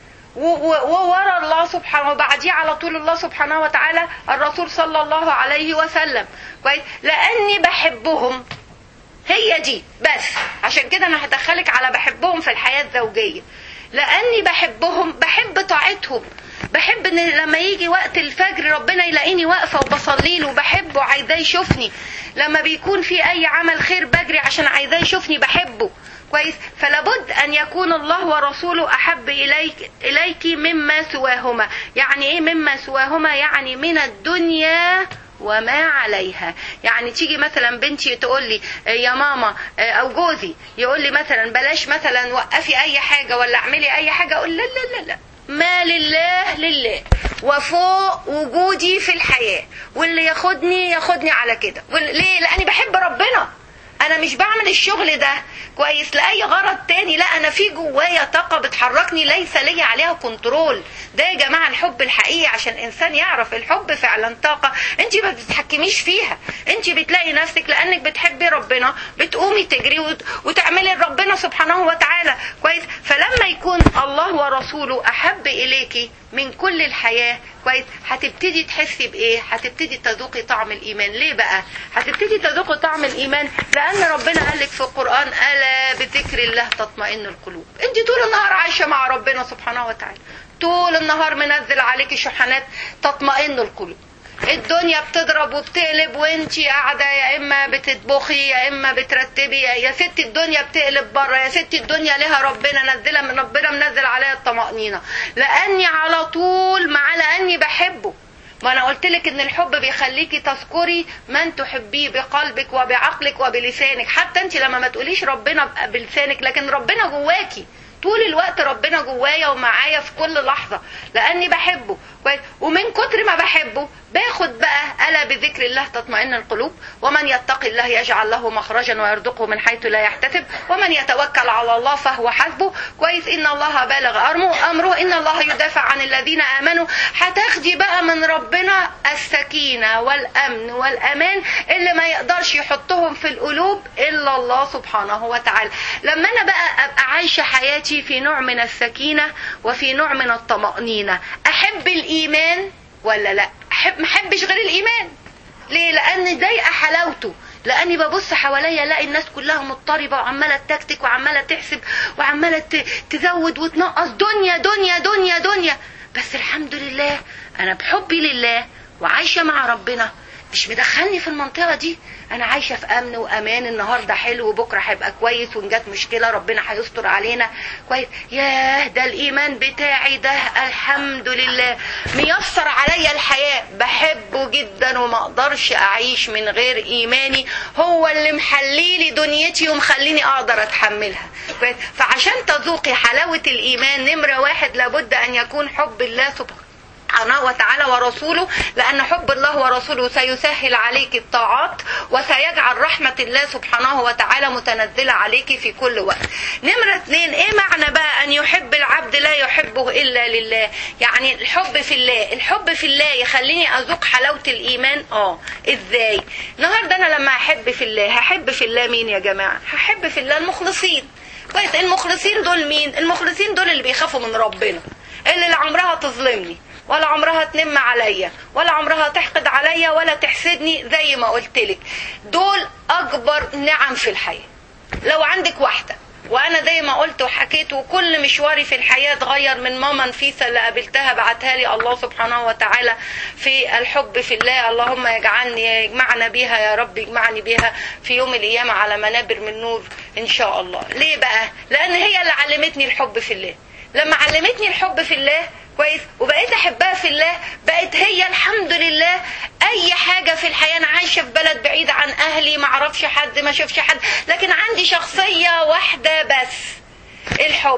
وورا الله سبحانه وبعديه على طول الله سبحانه وتعالى الرسول صلى الله عليه وسلم. كويس، لأني بحبهم، هي دي بس. عشان كده أنا هدخلك على بحبهم في الحياة الزوجية، لأني بحبهم، بحب طاعتهم، بحب ان لما يجي وقت الفجر ربنا يلاقيني واقفة وبصلي له، بحبه، عايزاه يشوفني. لما بيكون في اي عمل خير بجري عشان عايزاه يشوفني، بحبه. كويس، فلابد ان يكون الله ورسوله احب اليك اليك مما سواهما. يعني ايه مما سواهما؟ يعني من الدنيا وما عليها. يعني تيجي مثلا بنتي تقول لي يا ماما، او جوزي يقول لي مثلا بلاش مثلا وقفي اي حاجة ولا اعملي اي حاجة، اقول لا لا لا لا، ما لله لله، وفوق وجودي في الحياة، واللي ياخدني ياخدني على كده. ليه؟ لاني بحب ربنا. انا مش بعمل الشغل ده كويس لاي غرض تاني، لا، انا في جوايا طاقة بتحركني ليس لي عليها كنترول. ده يا جماعة الحب الحقيقي. عشان انسان يعرف الحب فعلا طاقة انت ما بتتحكميش فيها، انت بتلاقي نفسك لانك بتحبي ربنا بتقومي تجري وتعملي ربنا سبحانه وتعالى. كويس، فلما يكون الله ورسوله احب اليكي من كل الحياة، كويس، هتبتدي تحسي بايه؟ هتبتدي تذوقي طعم الايمان. ليه بقى هتبتدي تذوقي طعم الايمان؟ لان ربنا قال لك في القرآن الا بذكر الله تطمئن القلوب. انت طول النهار عايشة مع ربنا سبحانه وتعالى، طول النهار منزل عليكي شحنات تطمئن القلوب. الدنيا بتضرب وبتقلب وانتي قاعدة يا اما بتطبخي يا اما بترتبي، يا ستي الدنيا بتقلب بره، يا ستي الدنيا لها ربنا نزلها من ربنا منزل عليها الطمأنينة، لاني على طول مع لاني بحبه. ما انا قلت لك ان الحب بيخليكي تذكري من تحبيه بقلبك وبعقلك وبلسانك. حتى انت لما ما تقوليش ربنا بلسانك، لكن ربنا جواكي طول الوقت، ربنا جوايا ومعايا في كل لحظة لاني بحبه. ومن كتر ما بحبه باخد بقى ألا بذكر الله تطمئن القلوب، ومن يتق الله يجعل له مخرجا ويرزقه من حيث لا يحتسب، ومن يتوكل على الله فهو حسبه. كويس، إن الله بالغ أمره إن الله يدافع عن الذين آمنوا. هتاخدي بقى من ربنا السكينة والأمن والأمان اللي ما يقدرش يحطهم في القلوب إلا الله سبحانه وتعالى. لما أنا بقى أبقى عايشة حياتي في نوع من السكينة وفي نوع من الطمأنينة، أحب الإيمان ولا لا؟ أحب محبش غير الإيمان. ليه؟ لأن ضايقة حلاوته، لأني ببص حواليا الاقي الناس كلها مضطربة وعمالة تكتك وعمالة تحسب وعمالة تزود وتنقص، دنيا دنيا دنيا دنيا. بس الحمد لله أنا بحبي لله وعايشة مع ربنا مش مدخلني في المنطقة دي. أنا عايشة في أمن وأمان، النهاردة حلو وبكرة هيبقى كويس، وإن جات مشكلة ربنا هيستر علينا. كويس، ياه ده الإيمان بتاعي ده الحمد لله ميسر عليا الحياة، بحبه جدا وما أقدرش أعيش من غير إيماني، هو اللي محليلي دنيتي ومخليني أقدر أتحملها. كويس، فعشان تذوقي حلاوة الإيمان نمرة واحد لابد أن يكون حب الله سبحانه سبحانه وتعالى ورسوله، لأن حب الله ورسوله سيسهل عليك الطاعات وسيجعل رحمة الله سبحانه وتعالى متنزلة عليك في كل وقت. نمرة اثنين، ايه معنى بقى أن يحب العبد لا يحبه إلا لله؟ يعني الحب في الله، الحب في الله يخليني أذوق حلاوة الإيمان. اه ازاي؟ النهاردة أنا لما أحب في الله، هحب في الله مين يا جماعة؟ هحب في الله المخلصين. كويس، المخلصين دول مين؟ المخلصين دول اللي بيخافوا من ربنا، اللي لا عمرها تظلمني ولا عمرها تنم عليا ولا عمرها تحقد عليا ولا تحسدني. زي ما قلت لك دول اكبر نعم في الحياة. لو عندك واحدة، وانا زي ما قلت وحكيت وكل مشواري في الحياة اتغير من ماما نفيسة اللي قابلتها بعتها لي الله سبحانه وتعالى في الحب في الله، اللهم يجعلني يجمعنا بيها يا رب، يجمعني بيها في يوم القيامة على منابر من نور ان شاء الله. ليه بقى؟ لان هي اللي علمتني الحب في الله. لما علمتني الحب في الله كويس وبقيت احبها في الله، بقت هي الحمد لله اي حاجة في الحياة. انا عايشة في بلد بعيد عن اهلي، ما اعرفش حد، ما شوفش حد، لكن عندي شخصية واحدة بس، الحب.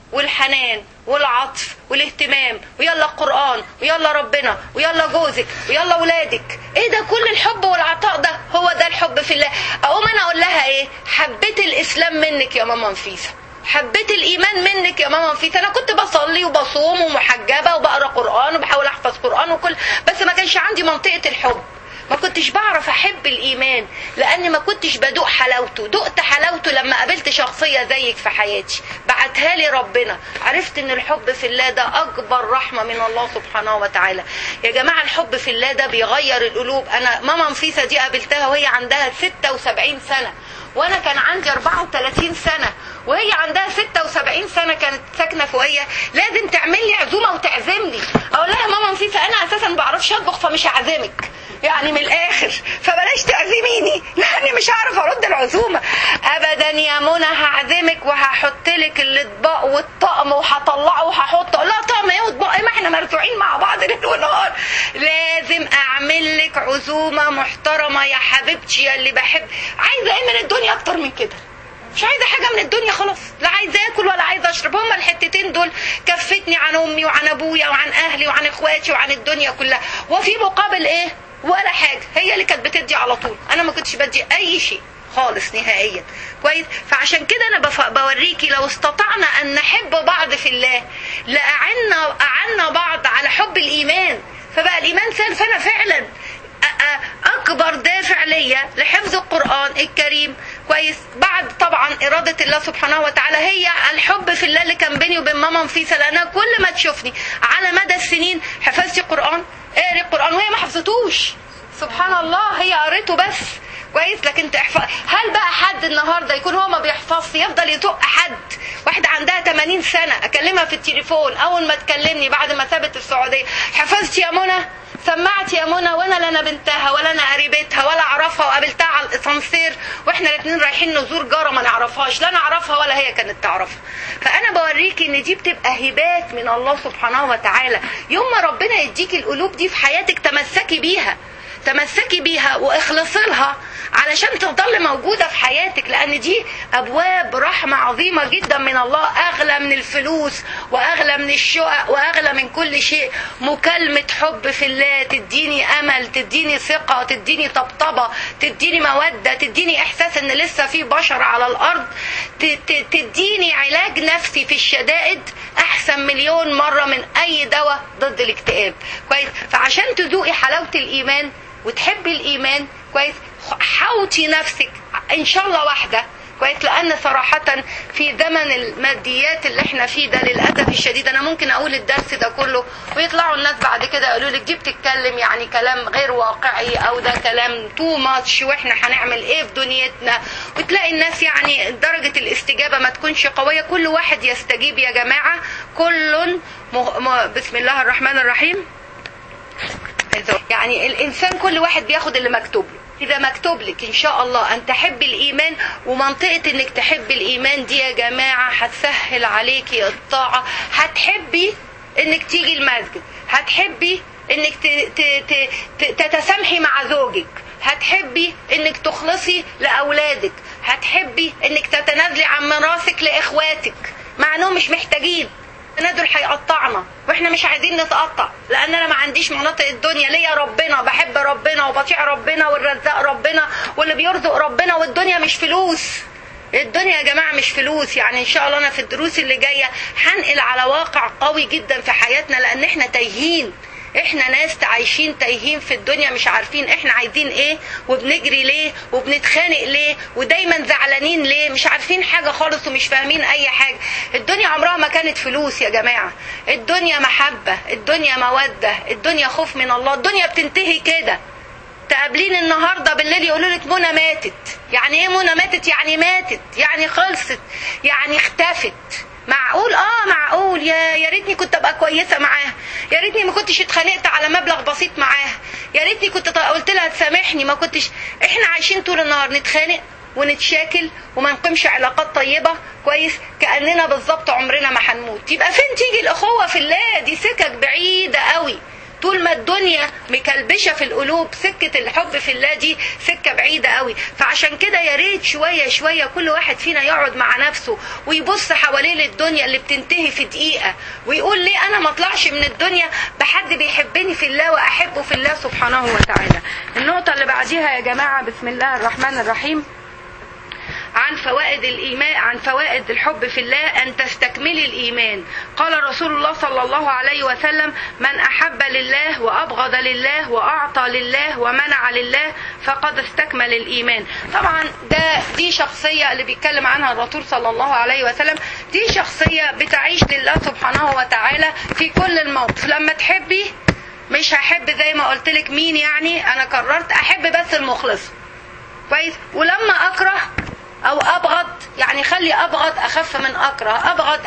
والحنان والعطف والاهتمام، ويلا القرآن، ويلا ربنا، ويلا جوزك، ويلا ولادك. ايه ده كل الحب والعطاء ده؟ هو ده الحب في الله. اقوم انا اقول لها ايه؟ حبيت الاسلام منك يا ماما نفيسة، حبيت الايمان منك يا ماما نفيسة. انا كنت بصلي وبصوم ومحجبة وبقرا قرآن وبحاول احفظ قرآن وكل، بس ما كانش عندي منطقة الحب. ما كنتش بعرف احب الايمان لان ما كنتش بدوق حلاوته. دقت حلاوته لما قابلت شخصية زيك في حياتي بعتها لي ربنا، عرفت ان الحب في الله ده اكبر رحمة من الله سبحانه وتعالى. يا جماعة الحب في الله ده بيغير القلوب. انا ماما نفيسة دي قابلتها وهي عندها ستة وسبعين سنة، وانا كان عندي اربعة وثلاثين سنة، وهي عندها ستة وسبعين سنة كانت ساكنة فوقيا. لازم تعمل لي عزومة وتعزمني. اقول لها ماما نفيسة انا اساسا ما بعرفش اطبخ فمش هعزمك، يعني من الاخر، فبلاش تعزميني لاني مش هعرف ارد العزومه ابدا. يا منى هعزمك وهحط لك الاطباق والطقم وهطلعه وهحطه. لا طقم ايه واطباق ايه؟ ما احنا مرزوعين مع بعض ليل ونهار. لازم اعمل لك عزومه محترمه يا حبيبتي يا اللي بحب. عايزه ايه من الدنيا اكتر من كده؟ مش عايزه حاجه من الدنيا خلاص. لا عايزه اكل ولا عايزه اشرب. هما الحتتين دول كفتني عن امي وعن ابويا وعن اهلي وعن اخواتي وعن الدنيا كلها. وفي مقابل ايه؟ ولا حاجة. هي اللي كانت بتدي على طول، انا ما كنتش بدي اي شيء خالص نهائيا. كويس؟ فعشان كده انا بف... بوريكي لو استطعنا ان نحب بعض في الله لأعنا أعنا بعض على حب الايمان. فبقى الايمان سهل. فانا فعلا اكبر دافع ليا لحفظ القرآن الكريم كويس بعد طبعا ارادة الله سبحانه وتعالى هي الحب في الله اللي كان بيني وبين ماما نفيسة. لانها كل ما تشوفني على مدى السنين حفظتي قرآن، اقري القرآن، وهي ما حفظتوش. سبحان الله هي قريته بس كويس. لكن تحفظ. هل بقى حد النهارده يكون هو ما بيحفظش يفضل يطق حد؟ واحده عندها ثمانين سنة اكلمها في التليفون، اول ما تكلمني بعد ما سابت السعوديه، حفظتي يا منى؟ سمعت يا منى؟ وانا لا انا بنتها ولا انا قريبتها ولا اعرفها، وقابلتها على الاسانسير واحنا الاثنين رايحين نزور جاره ما نعرفهاش، لا نعرفها ولا هي كانت تعرفها. فانا بوريكي ان دي بتبقى هبات من الله سبحانه وتعالى. يوم ما ربنا يديكي القلوب دي في حياتك تمسكي بيها، تمسكي بيها واخلصي لها علشان تفضل موجودة في حياتك. لان دي ابواب رحمة عظيمة جدا من الله، اغلى من الفلوس واغلى من الشقق واغلى من كل شيء. مكالمة حب في الله تديني امل، تديني ثقة، تديني طبطبة، تديني مودة، تديني احساس ان لسه في بشر على الارض، تديني علاج نفسي في الشدائد احسن مليون مرة من اي دواء ضد الاكتئاب. كويس؟ فعشان تذوقي حلاوة الايمان وتحبي الايمان كويس حوتي نفسك ان شاء الله واحدة كويس. لان صراحة في زمن الماديات اللي احنا فيه ده للأسف الشديد انا ممكن اقول الدرس ده كله ويطلعوا الناس بعد كده يقولوا لك دي بتتكلم يعني كلام غير واقعي او ده كلام تو ماتش واحنا هنعمل ايه في دنيتنا، وتلاقي الناس يعني درجة الاستجابة ما تكونش قوية. كل واحد يستجيب يا جماعة. كل م... بسم الله الرحمن الرحيم. يعني الانسان كل واحد بياخد اللي مكتوب له. إذا مكتوب لك إن شاء الله أن تحب الإيمان، ومنطقة إنك تحب الإيمان دي يا جماعة هتسهل عليكي الطاعة. هتحبي إنك تيجي المسجد، هتحبي إنك تتسامحي مع زوجك، هتحبي إنك تخلصي لأولادك، هتحبي إنك تتنازلي عن مراسك لإخواتك مع إنهم مش محتاجين. دول هيقطعنا واحنا مش عايزين نتقطع، لان انا ما عنديش مناطق الدنيا ليا ربنا، بحب ربنا وبطيع ربنا والرزاق ربنا واللي بيرزق ربنا. والدنيا مش فلوس، الدنيا يا جماعة مش فلوس. يعني ان شاء الله انا في الدروس اللي جاية هنقل على واقع قوي جدا في حياتنا، لان احنا تايهين، احنا ناس عايشين تايهين في الدنيا مش عارفين احنا عايزين ايه وبنجري ليه وبنتخانق ليه ودايما زعلانين ليه، مش عارفين حاجة خالص ومش فاهمين اي حاجة. الدنيا عمرها ما كانت فلوس يا جماعة. الدنيا محبة، الدنيا مودة، الدنيا خوف من الله. الدنيا بتنتهي كده. تقابلين النهاردة بالليل يقولوا لك منى ماتت. يعني ايه منى ماتت؟ يعني ماتت، يعني خلصت، يعني اختفت. معقول؟ اه معقول. يا يا ريتني كنت ابقى كويسه معاها، يا ريتني ما كنتش اتخانقت على مبلغ بسيط معاها، يا ريتني كنت قلت لها تسامحني، ما كنتش. احنا عايشين طول النهار نتخانق ونتشاكل وما نقيمش علاقات طيبه كويس، كاننا بالظبط عمرنا ما هنموت. يبقى فين تيجي الاخوه في الله؟ دي سكك بعيده قوي طول ما الدنيا مكلبشة في القلوب سكة الحب في الله دي سكة بعيدة قوي. فعشان كده يا ريت شوية شوية كل واحد فينا يقعد مع نفسه ويبص حواليه للدنيا اللي بتنتهي في دقيقة ويقول ليه انا ما اطلعش من الدنيا بحد بيحبني في الله واحبه في الله سبحانه وتعالى. النقطة اللي بعديها يا جماعة بسم الله الرحمن الرحيم عن فوائد الإيمان، عن فوائد الحب في الله أن تستكملي الإيمان. قال رسول الله صلى الله عليه وسلم من أحب لله وأبغض لله وأعطى لله ومنع لله فقد استكمل الإيمان. طبعا ده دي شخصية اللي بيتكلم عنها الرسول صلى الله عليه وسلم، دي شخصية بتعيش لله سبحانه وتعالى في كل الموقف. لما تحبي مش هحب زي ما قلت لك مين، يعني أنا قررت أحب بس المخلص كويس. ولما أكره او ابغض يعني خلي ابغض اخف من اكره، ابغض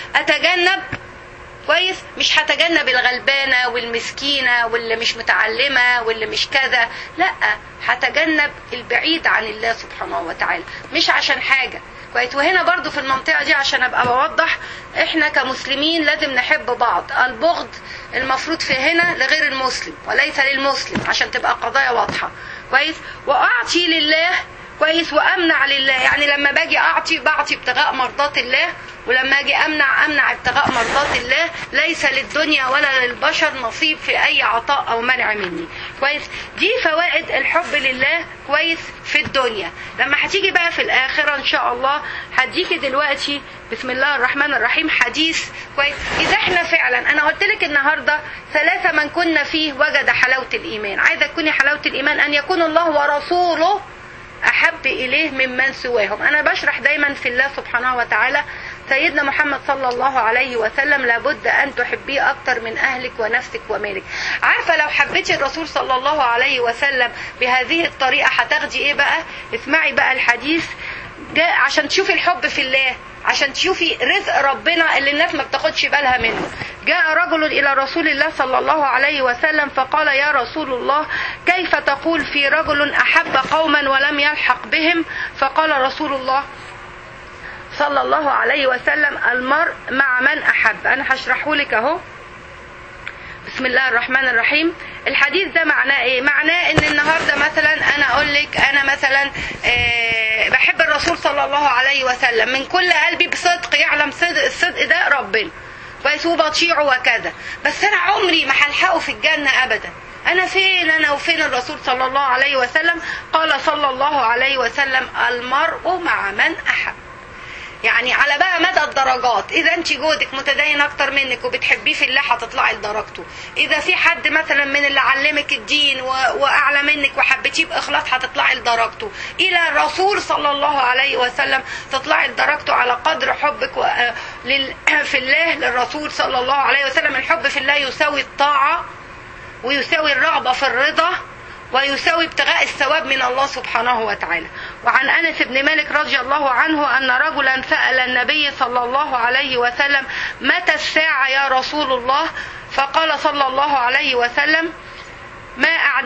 اتجنب كويس، مش هتجنب الغلبانة والمسكينة واللي مش متعلمة واللي مش كذا، لا هتجنب البعيد عن الله سبحانه وتعالى مش عشان حاجة كويس. وهنا برضو في المنطقة دي عشان ابقى بوضح احنا كمسلمين لازم نحب بعض. البغض المفروض في هنا لغير المسلم وليس للمسلم عشان تبقى قضايا واضحة كويس. واعطي لله كويس وامنع لله، يعني لما باجي اعطي بعطي ابتغاء مرضات الله، ولما اجي امنع امنع ابتغاء مرضات الله. ليس للدنيا ولا للبشر نصيب في اي عطاء او منع مني كويس. دي فوائد الحب لله كويس في الدنيا. لما هتيجي بقى في الاخره ان شاء الله هديكي دلوقتي بسم الله الرحمن الرحيم حديث كويس. اذا احنا فعلا انا قلت لك النهارده ثلاثه من كنا فيه وجد حلاوه الايمان. عايزه تكوني حلاوه الايمان ان يكون الله ورسوله أحب إليه ممن سواهم. أنا بشرح دايما في الله سبحانه وتعالى سيدنا محمد صلى الله عليه وسلم لابد أن تحبيه أكتر من أهلك ونفسك ومالك. عارفة لو حبيتي الرسول صلى الله عليه وسلم بهذه الطريقة هتاخدي إيه بقى؟ اسمعي بقى الحديث جاء عشان تشوفي الحب في الله، عشان تشوفي رزق ربنا اللي الناس ما بتاخدش بالها منه. جاء رجل إلى رسول الله صلى الله عليه وسلم فقال يا رسول الله كيف تقول في رجل أحب قوما ولم يلحق بهم؟ فقال رسول الله صلى الله عليه وسلم المرء مع من أحب. أنا هشرحه لك أهو بسم الله الرحمن الرحيم. الحديث ده معناه ايه؟ معناه ان النهارده مثلا انا اقول لك انا مثلا آه بحب الرسول صلى الله عليه وسلم من كل قلبي بصدق، يعلم صدق الصدق ده ربنا كويس وبطيعه وكذا، بس انا عمري ما هلحقه في الجنه ابدا. انا فين انا وفين الرسول صلى الله عليه وسلم؟ قال صلى الله عليه وسلم المرء مع من احب. يعني على بقى مدى الدرجات، اذا انت جودك متدين اكتر منك وبتحبيه في الله هتطلعي لدرجته. اذا في حد مثلا من اللي علمك الدين واعلى منك وحبيتيه باخلاص هتطلعي لدرجته. الى الرسول صلى الله عليه وسلم تطلعي لدرجته على قدر حبك في الله للرسول صلى الله عليه وسلم. الحب في الله يساوي الطاعة ويساوي الرغبة في الرضا ويساوي ابتغاء الثواب من الله سبحانه وتعالى. وعن أنس بن مالك رضي الله عنه أن رجلا سأل النبي صلى الله عليه وسلم متى الساعة يا رسول الله؟ فقال صلى الله عليه وسلم ما أعد...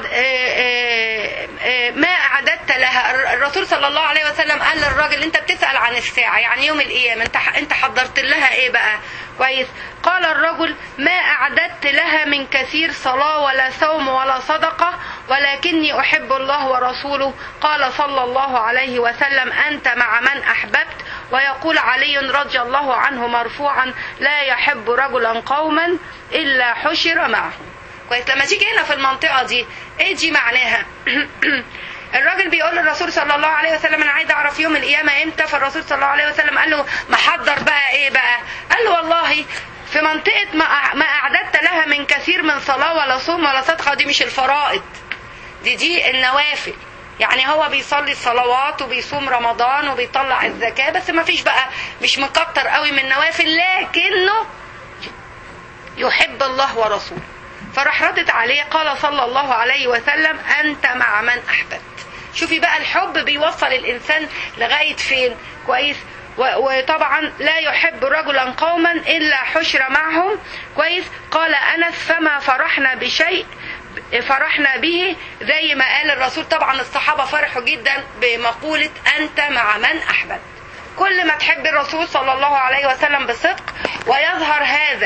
ما أعددت لها. الرسول صلى الله عليه وسلم قال للراجل انت بتسأل عن الساعة يعني يوم القيامة، انت انت حضرت لها ايه بقى كويس؟ قال الرجل ما أعددت لها من كثير صلاة ولا صوم ولا صدقة ولكني أحب الله ورسوله. قال صلى الله عليه وسلم أنت مع من أحببت. ويقول علي رضي الله عنه مرفوعا لا يحب رجلا قوما إلا حشر معهم كويس. لما تيجي هنا في المنطقة دي ايه دي معناها؟ الراجل بيقول للرسول صلى الله عليه وسلم انا عايز اعرف يوم القيامة امتى. فالرسول صلى الله عليه وسلم قال له محضر بقى ايه بقى؟ قال له والله في منطقة ما اعددت لها من كثير من صلاة ولا صوم ولا صدقة، دي مش الفرائض، دي دي النوافل. يعني هو بيصلي الصلوات وبيصوم رمضان وبيطلع الزكاة بس ما فيش بقى مش مكتر قوي من النوافل، لكنه يحب الله ورسوله. فراح ردت عليه قال صلى الله عليه وسلم أنت مع من أحببت. شوفي بقى الحب بيوصل الإنسان لغاية فين كويس. وطبعا لا يحب رجلا قوما إلا حشر معهم كويس. قال أنس فما فرحنا بشيء فرحنا به زي ما قال الرسول. طبعا الصحابة فرحوا جدا بمقولة أنت مع من أحببت. كل ما تحب الرسول صلى الله عليه وسلم بصدق ويظهر هذا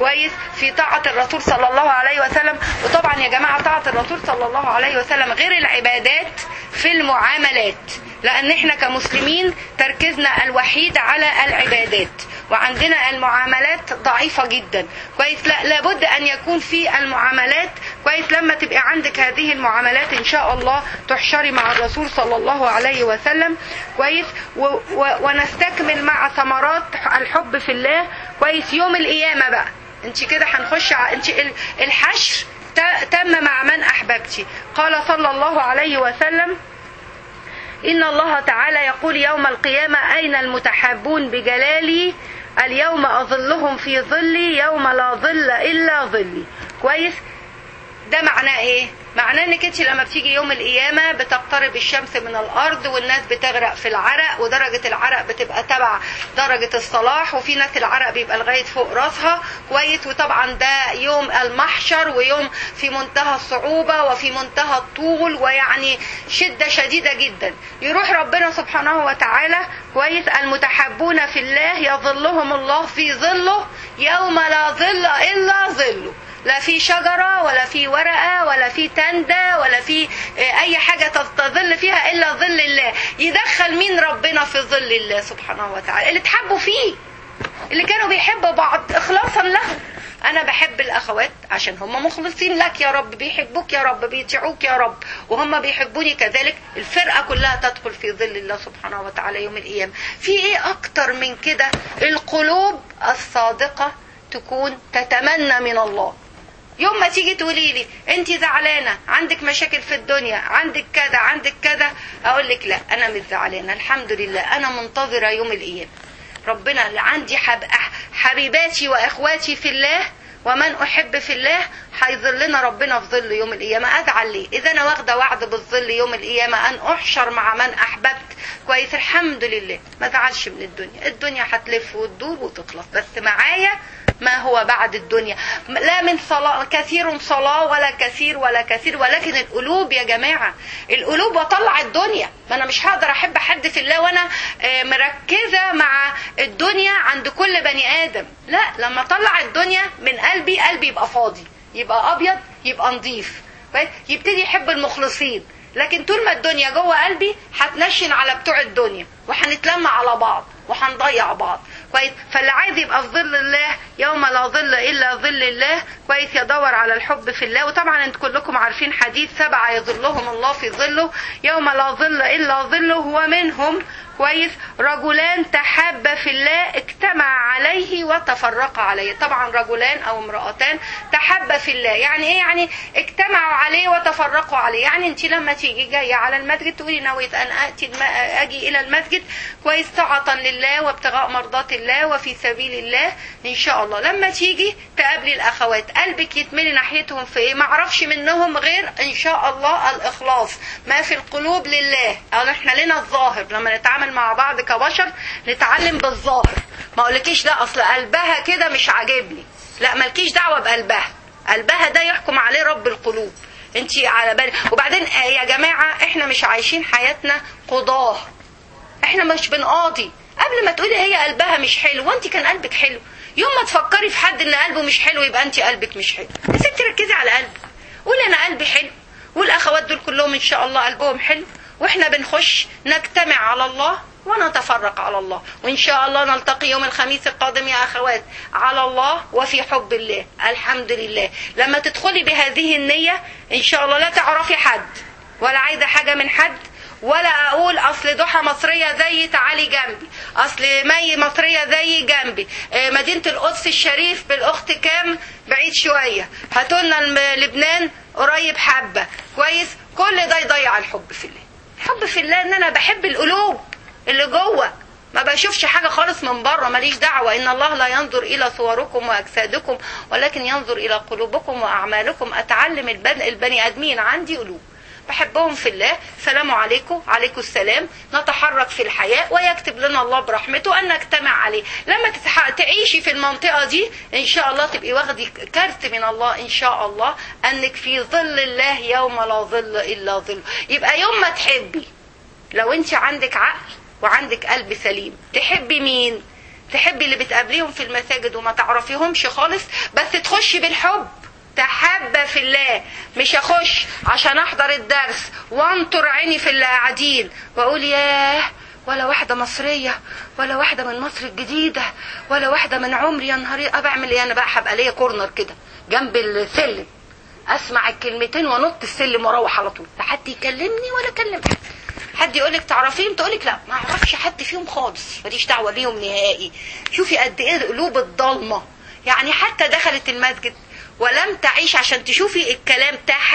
كويس في طاعة الرسول صلى الله عليه وسلم. وطبعا يا جماعة طاعة الرسول صلى الله عليه وسلم غير العبادات في المعاملات، لأن احنا كمسلمين تركيزنا الوحيد على العبادات وعندنا المعاملات ضعيفة جدا. كويس، لا لابد أن يكون في المعاملات. كويس، لما تبقى عندك هذه المعاملات إن شاء الله تحشري مع الرسول صلى الله عليه وسلم. كويس، و و ونستكمل مع ثمرات الحب في الله. كويس، يوم القيامة بقى انت كده هنخش ع... انت الحشر تم مع من أحببتي. قال صلى الله عليه وسلم: إن الله تعالى يقول يوم القيامة: أين المتحابون بجلالي؟ اليوم أظلهم في ظلي يوم لا ظل إلا ظلي. كويس، ده معناه ايه؟ معناه انك انت لما بتيجي يوم القيامة بتقترب الشمس من الارض والناس بتغرق في العرق، ودرجة العرق بتبقى تبع درجة الصلاح، وفي ناس العرق بيبقى لغاية فوق راسها. كويس، وطبعا ده يوم المحشر ويوم في منتهى الصعوبة وفي منتهى الطول ويعني شدة شديدة جدا. يروح ربنا سبحانه وتعالى: كويس، المتحبون في الله يظلهم الله في ظله يوم لا ظل إلا ظله. لا في شجرة ولا في ورقة ولا في تندة ولا في أي حاجة تظل فيها إلا ظل الله. يدخل مين ربنا في ظل الله سبحانه وتعالى؟ اللي تحبوا فيه، اللي كانوا بيحبوا بعض إخلاصا له. أنا بحب الأخوات عشان هم مخلصين لك يا رب، بيحبوك يا رب، بيطيعوك يا رب، وهم بيحبوني كذلك. الفرقة كلها تدخل في ظل الله سبحانه وتعالى يوم القيامة. في إيه أكتر من كده؟ القلوب الصادقة تكون تتمنى من الله. يوم ما تيجي تقولي لي انت زعلانة، عندك مشاكل في الدنيا، عندك كذا عندك كذا، اقول لك لا، انا مش زعلانة، الحمد لله، انا منتظرة يوم القيامة. ربنا اللي عندي حب حبيباتي واخواتي في الله ومن احب في الله هيظلنا ربنا في ظل يوم القيامة. ازعل ليه اذا انا واخدة وعد بالظل يوم القيامة ان احشر مع من احببت؟ كويس، الحمد لله، ما زعلش من الدنيا. الدنيا هتلف وتدور وتخلص، بس معايا ما هو بعد الدنيا. لا من صلاة كثير صلاة ولا كثير ولا كثير، ولكن القلوب يا جماعة، القلوب وطلع الدنيا. ما أنا مش هقدر أحب حد في الله وأنا مركزة مع الدنيا عند كل بني آدم. لا، لما طلع الدنيا من قلبي، قلبي يبقى فاضي، يبقى أبيض، يبقى نظيف، يبتدي يحب المخلصين. لكن طول ما الدنيا جوه قلبي هتنشن على بتوع الدنيا وهنتلم على بعض وهنضيع بعض. كويس، فاللي عايز يبقى في ظل الله يوم لا ظل الا ظل الله، كويس، يدور على الحب في الله. وطبعا انتم كلكم عارفين حديث سبعة يظلهم الله في ظله يوم لا ظل الا ظله، ومنهم كويس رجلان تحابا في الله اجتمع عليه وتفرقا عليه. طبعا رجلان او امرأتان تحابا في الله، يعني ايه؟ يعني اجتمعوا عليه وتفرقوا عليه. يعني انت لما تيجي جايه على المسجد تقولي نويت ان اتي اجي الى المسجد كويس طاعة لله وابتغاء مرضات الله وفي سبيل الله ان شاء الله. لما تيجي تقابلي الاخوات قلبك يتملي ناحيتهم في ايه؟ ما اعرفش منهم غير ان شاء الله الاخلاص، ما في القلوب لله. او احنا لنا الظاهر، لما نتعامل مع بعض كبشر نتعلم بالظاهر. ما اقولكيش لا اصل قلبها كده مش عاجبني، لا مالكيش دعوه بقلبها، قلبها ده يحكم عليه رب القلوب. انتي على بالي. وبعدين يا جماعه احنا مش عايشين حياتنا قضاه، احنا مش بنقاضي. قبل ما تقولي هي قلبها مش حلو، وانت كان قلبك حلو. يوم ما تفكري في حد ان قلبه مش حلو يبقى انت قلبك مش حلو. يا ستي ركزي على قلبك، قولي انا قلبي حلو، والاخوات دول كلهم ان شاء الله قلبهم حلو، واحنا بنخش نجتمع على الله ونتفرق على الله، وإن شاء الله نلتقي يوم الخميس القادم يا أخوات على الله وفي حب الله. الحمد لله. لما تدخلي بهذه النية إن شاء الله لا تعرفي حد ولا عايزة حاجة من حد، ولا أقول أصل ضحى مصرية زي تعالي جنبي، أصل مي مصرية زي جنبي، مدينة القدس الشريف بالأخت كام بعيد شوية، هاتولنا لبنان قريب حبة، كويس. كل ده يضيع الحب في الله. الحب في الله إن أنا بحب القلوب اللي جوه، ما بشوفش حاجة خالص من بره، ماليش دعوة. إن الله لا ينظر إلى صوركم وأجسادكم ولكن ينظر إلى قلوبكم وأعمالكم. أتعلم البني آدمين، عندي قلوب بحبهم في الله. سلام عليكم، عليكم السلام. نتحرك في الحياة ويكتب لنا الله برحمته أن نجتمع عليه. لما تعيشي في المنطقة دي إن شاء الله تبقي واخدي كارت من الله إن شاء الله أنك في ظل الله يوم لا ظل إلا ظل. يبقى يوم ما تحبي، لو أنت عندك عقل وعندك قلب سليم، تحبي مين؟ تحبي اللي بتقابليهم في المساجد وما تعرفيهمش خالص، بس تخشي بالحب، تحب في الله. مش اخش عشان احضر الدرس وانطر عيني في اللي قاعدين واقول ياه ولا واحده مصريه، ولا واحده من مصر الجديده، ولا واحده من عمري، يا نهاري ابقى اعمل ايه؟ انا بقى هبقى ليا كورنر كده جنب السلم، اسمع الكلمتين وانط السلم واروح على طول، لا حد يكلمني ولا اكلم حد. حد يقولك تعرفيهم تقولك لا ما اعرفش حد فيهم خالص، ماليش دعوه بيهم نهائي. شوفي قد ايه قلوب الضلمه، يعني حتى دخلت المسجد ولم تعيش عشان تشوفي الكلام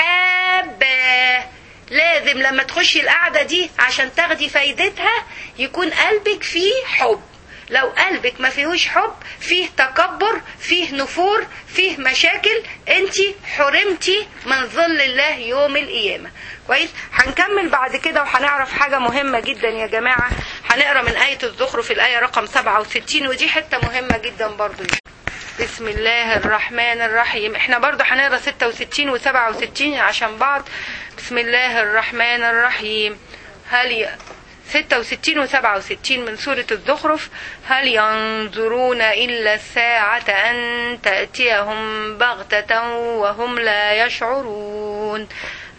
تحابه. لازم لما تخشي القعده دي عشان تاخدي فايدتها يكون قلبك فيه حب. لو قلبك ما فيهوش حب، فيه تكبر، فيه نفور، فيه مشاكل، انتي حرمتي من ظل الله يوم القيامة. كويس؟ هنكمل بعد كده وهنعرف حاجة مهمة جدا يا جماعة. هنقرأ من آية الزخرف الآية رقم سبعة وستين، ودي حتة مهمة جدا برضو. بسم الله الرحمن الرحيم. احنا برضو هنقرأ ستة وستين وسبعة وستين عشان بعض. بسم الله الرحمن الرحيم. هل ي... ستة وستين وسبعة وستين من سورة الزخرف. هل ينظرون إلا الساعة أن تأتيهم بغتة وهم لا يشعرون.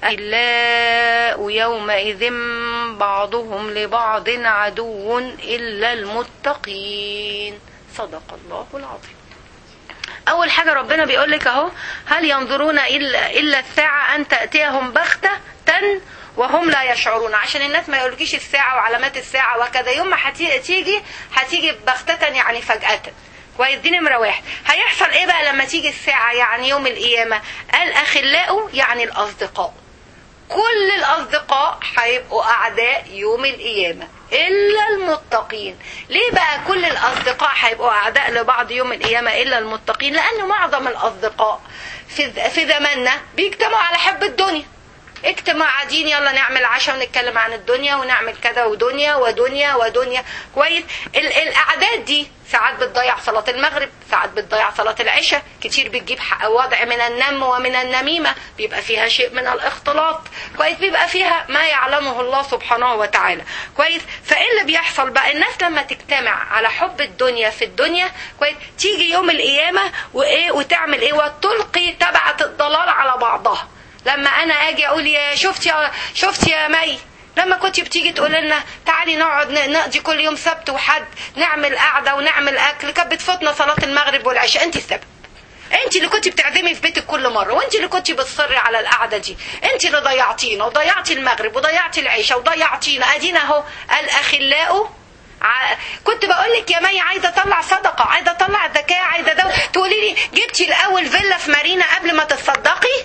الأخلاء يومئذ بعضهم لبعض عدو إلا المتقين. صدق الله العظيم. أول حاجة ربنا بيقولك أهو هل ينظرون إلا, إلا الساعة أن تأتيهم بغتة وهم لا يشعرون، عشان الناس ما يقولكيش الساعة وعلامات الساعة وكذا. يوم ما هتيجي هتيجي بغتة يعني فجأة. كويس؟ دي نمرة واحد. هيحصل ايه بقى لما تيجي الساعة؟ يعني يوم القيامة. الأخلاء يعني الأصدقاء، كل الأصدقاء هيبقوا أعداء يوم القيامة إلا المتقين. ليه بقى كل الأصدقاء هيبقوا أعداء لبعض يوم القيامة إلا المتقين؟ لأن معظم الأصدقاء في, في زماننا بيجتمعوا على حب الدنيا. اجتماع قاعدين يلا نعمل عشاء ونتكلم عن الدنيا ونعمل كذا ودنيا ودنيا ودنيا. كويس؟ الاعداد دي ساعات بتضيع صلاة المغرب، ساعات بتضيع صلاة العشاء، كتير بتجيب وضع من النم ومن النميمة، بيبقى فيها شيء من الاختلاط. كويس؟ بيبقى فيها ما يعلمه الله سبحانه وتعالى. كويس؟ فايه اللي بيحصل بقى؟ الناس لما تجتمع على حب الدنيا في الدنيا، كويس، تيجي يوم القيامة وايه وتعمل ايه؟ وتلقي تبعة الضلال على بعضها. لما انا اجي اقول يا شفت يا شفت يا مي لما كنت بتيجي تقول لنا تعالي نقعد نقضي كل يوم سبت وحد نعمل قعده ونعمل اكل، كانت بتفوتنا صلاه المغرب والعشاء. انت السبب، انت اللي كنت بتعزمي في بيتك كل مره، وانت اللي كنت بتصري على القعده دي، انت اللي ضيعتينا وضيعتي المغرب وضيعتي العشاء وضيعتينا. ادينا اهو الاخلاء. ع... كنت بقول لك يا مي عايزه اطلع صدقه، عايزه اطلع زكاه، عايزه دو، تقولي لي جبتي الاول فيلا في مارينا قبل ما تتصدقي؟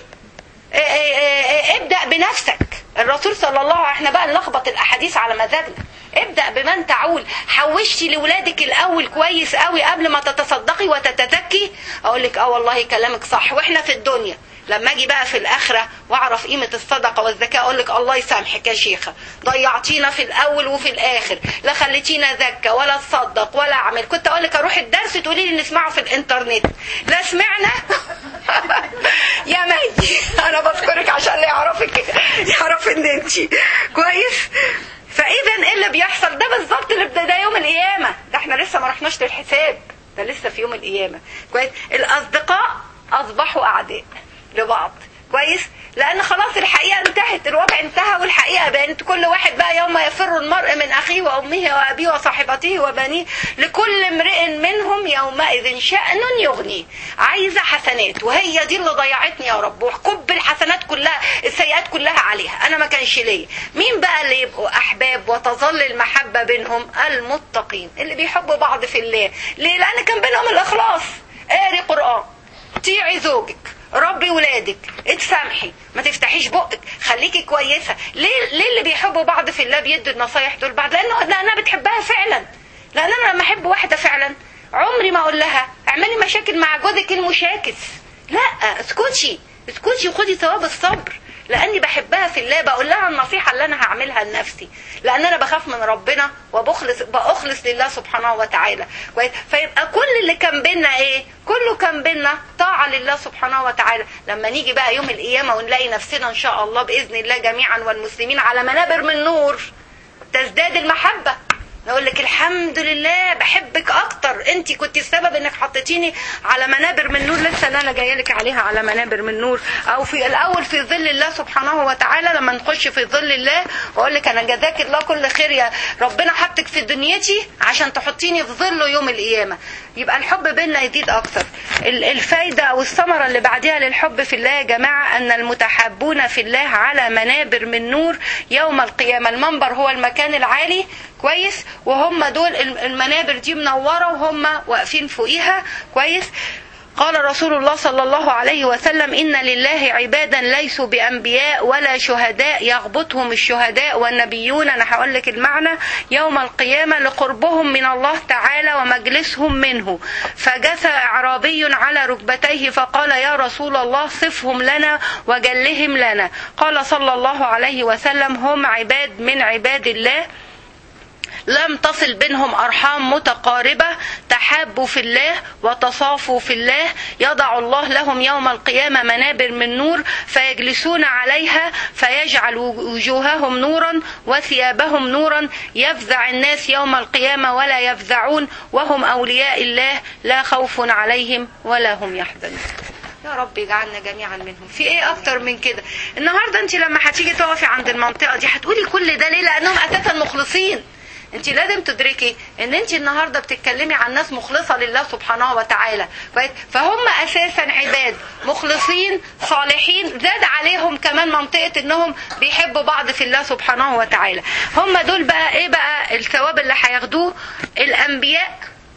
ابدأ بنفسك. الرسول صلى الله عليه وسلم، احنا بقى نلخبط الاحاديث على مزاجنا. ابدأ بمن تعول. حوشتي لولادك الاول كويس قوي قبل ما تتصدقي وتتزكي؟ اقول لك اه والله كلامك صح. واحنا في الدنيا لما اجي بقى في الاخره واعرف قيمه الصدقه والزكاه اقول لك الله يسامحك يا شيخه، ضيعتينا في الاول وفي الاخر، لا خليتينا زكاه ولا تصدق ولا اعمل. كنت اقول لك اروح الدرس تقولي لي نسمعه في الانترنت، لا سمعنا. يا مي انا بذكرك عشان اللي يعرفك يعرف ان انت كويس. فاذا ايه اللي بيحصل؟ ده بالظبط اللي ده يوم القيامه. ده احنا لسه ما رحناش للحساب، ده لسه في يوم القيامه. كويس؟ الاصدقاء اصبحوا اعداء لبعض. كويس؟ لان خلاص الحقيقه انتهت، الوضع انتهى والحقيقه بانت كل واحد بقى يوم يفر المرء من اخيه وامه وابيه وصاحبته وبنيه لكل امرئ منهم يومئذ شأن يغنيه. عايزه حسنات، وهي دي اللي ضيعتني يا رب، وكب الحسنات كلها السيئات كلها عليها، انا ما كانش ليا. مين بقى اللي يبقوا احباب وتظل المحبه بينهم؟ المتقين اللي بيحبوا بعض في الله. ليه؟ لان كان بينهم الاخلاص. اقري قران، طيعي زوجك، ربي ولادك، اتسامحي، ما تفتحيش بقك، خليكي كويسه. ليه ليه اللي بيحبوا بعض في الله بيدوا النصايح دول بعض؟ لانه لانها بتحبها فعلا. لان انا لما احب واحده فعلا عمري ما اقول لها اعملي مشاكل مع جوزك المشاكس، لا، اسكتي اسكتي وخدي ثواب الصبر. لاني بحبها في الله بقول لها النصيحه اللي انا هعملها لنفسي، لان انا بخاف من ربنا وبخلص باخلص لله سبحانه وتعالى. فيبقى كل اللي كان بينا ايه؟ كله كان بينا طاعه لله سبحانه وتعالى. لما نيجي بقى يوم القيامه ونلاقي نفسنا ان شاء الله باذن الله جميعا والمسلمين على منابر من نور، تزداد المحبه نقول لك الحمد لله بحبك اكتر، انت كنت السبب انك حطيتيني على منابر من نور، لسه انا جايه لك عليها على منابر من نور. او في الاول في ظل الله سبحانه وتعالى، لما نخش في ظل الله واقول لك انا جزاك الله كل خير يا ربنا، حطك في دنيتي عشان تحطيني في ظله يوم القيامه، يبقى الحب بيننا يزيد اكتر. الفايده او الثمره اللي بعدها للحب في الله يا جماعه ان المتحابون في الله على منابر من نور يوم القيامه. المنبر هو المكان العالي كويس، وهم دول المنابر دي منوره وهم واقفين فوقيها كويس. قال رسول الله صلى الله عليه وسلم إن لله عبادا ليسوا بأنبياء ولا شهداء يغبطهم الشهداء والنبيون، أنا هقول لك المعنى، يوم القيامة لقربهم من الله تعالى ومجلسهم منه. فجثى أعرابي على ركبتيه فقال يا رسول الله صفهم لنا وجلهم لنا. قال صلى الله عليه وسلم هم عباد من عباد الله لم تصل بينهم أرحام متقاربة، تحابوا في الله وتصافوا في الله، يضع الله لهم يوم القيامة منابر من نور فيجلسون عليها فيجعل وجوههم نورا وثيابهم نورا، يفزع الناس يوم القيامة ولا يفزعون، وهم أولياء الله لا خوف عليهم ولا هم يحزنون. يا رب يجعلنا جميعا منهم. في ايه اكتر من كده؟ النهاردة انت لما هتيجي تقفي عند المنطقة دي هتقولي كل ده ليه؟ لأنهم أساسا مخلصين. انت لازم تدركي ان انت النهارده بتتكلمي عن ناس مخلصه لله سبحانه وتعالى، فهم اساسا عباد مخلصين صالحين، زاد عليهم كمان منطقه انهم بيحبوا بعض في الله سبحانه وتعالى. هم دول بقى ايه بقى الثواب اللي هياخدوه؟ الانبياء،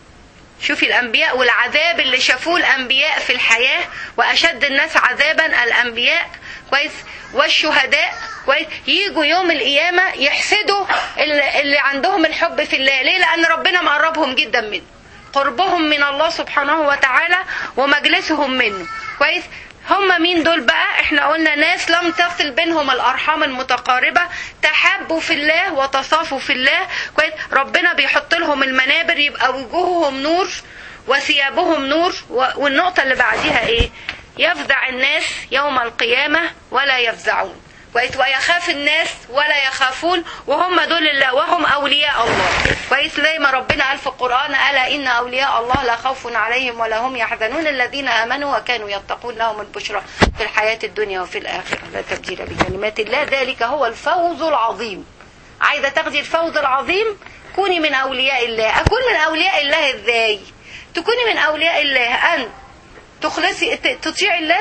شوفي الانبياء والعذاب اللي شافوه الانبياء في الحياه، واشد الناس عذابا الانبياء كويس، والشهداء كويس، يجوا يوم القيامة يحسدوا اللي عندهم الحب في الله. ليه؟ لأن ربنا مقربهم جدا منه، قربهم من الله سبحانه وتعالى ومجلسهم منه كويس. هم مين دول بقى؟ احنا قلنا ناس لم تصل بينهم الأرحام المتقاربة، تحابوا في الله وتصافوا في الله كويس. ربنا بيحط لهم المنابر، يبقى وجوههم نور وثيابهم نور. والنقطة اللي بعدها ايه؟ يفزع الناس يوم القيامة ولا يفزعون كويس، ويخاف الناس ولا يخافون، وهم دول الله وهم أولياء الله كويس. زي ما ربنا قال في القرآن ألا إن أولياء الله لا خوف عليهم ولا هم يحزنون الذين آمنوا وكانوا يتقون لهم البشرى في الحياة الدنيا وفي الآخرة لا تبديل بكلمات الله ذلك هو الفوز العظيم. عايزة تاخدي الفوز العظيم؟ كوني من أولياء الله. أكون من أولياء الله إزاي؟ تكوني من أولياء الله أن تخلصي تطيعي الله،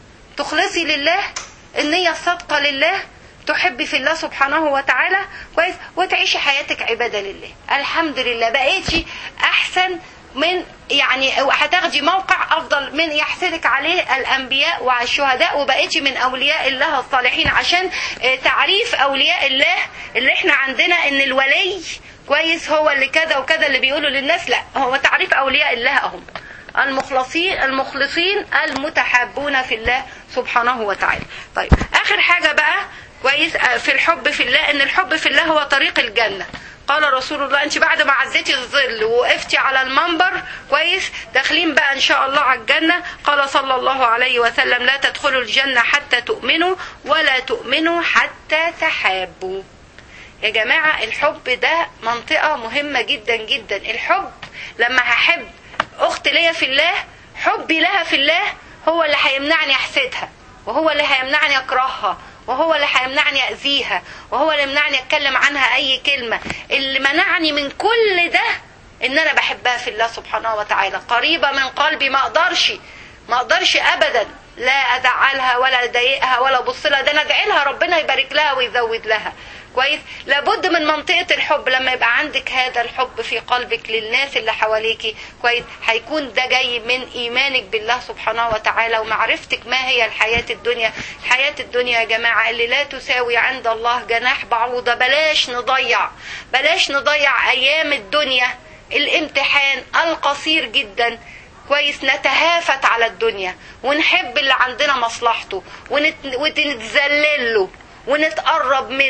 تخلصي لله، النية الصادقة لله، تحبي في الله سبحانه وتعالى كويس، وتعيشي حياتك عبادة لله. الحمد لله بقيتي أحسن من يعني هتاخدي موقع أفضل من يحسدك عليه الأنبياء والشهداء، وبقيتي من أولياء الله الصالحين. عشان تعريف أولياء الله اللي احنا عندنا ان الولي كويس هو اللي كذا وكذا اللي بيقولوا للناس، لا، هو تعريف أولياء الله هم المخلصين المخلصين المتحابون في الله سبحانه وتعالى. طيب آخر حاجة بقى كويس في الحب في الله، ان الحب في الله هو طريق الجنة. قال رسول الله انت بعد ما عديتي الظل ووقفتي على المنبر كويس داخلين بقى ان شاء الله على الجنة. قال صلى الله عليه وسلم لا تدخلوا الجنة حتى تؤمنوا ولا تؤمنوا حتى تحابوا. يا جماعة الحب ده منطقة مهمة جدا جدا. الحب لما هحب اخت ليا في الله، حبي لها في الله هو اللي هيمنعني احسدها، وهو اللي هيمنعني اكرهها، وهو اللي هيمنعني اذيها، وهو اللي يمنعني اتكلم عنها اي كلمة. اللي منعني من كل ده ان انا بحبها في الله سبحانه وتعالى، قريبة من قلبي، ما اقدرش ما اقدرش ابدا لا ازعلها ولا اضايقها ولا ابص لها، ده انا ادعي لها ربنا يبارك لها ويزود لها كويس. لابد من منطقة الحب. لما يبقى عندك هذا الحب في قلبك للناس اللي حواليكي كويس، هيكون ده جاي من ايمانك بالله سبحانه وتعالى ومعرفتك ما هي الحياة الدنيا. الحياة الدنيا يا جماعة اللي لا تساوي عند الله جناح بعوضة. بلاش نضيع بلاش نضيع ايام الدنيا، الامتحان القصير جدا كويس، نتهافت على الدنيا ونحب اللي عندنا مصلحته ونتذلل له ونتقرب منه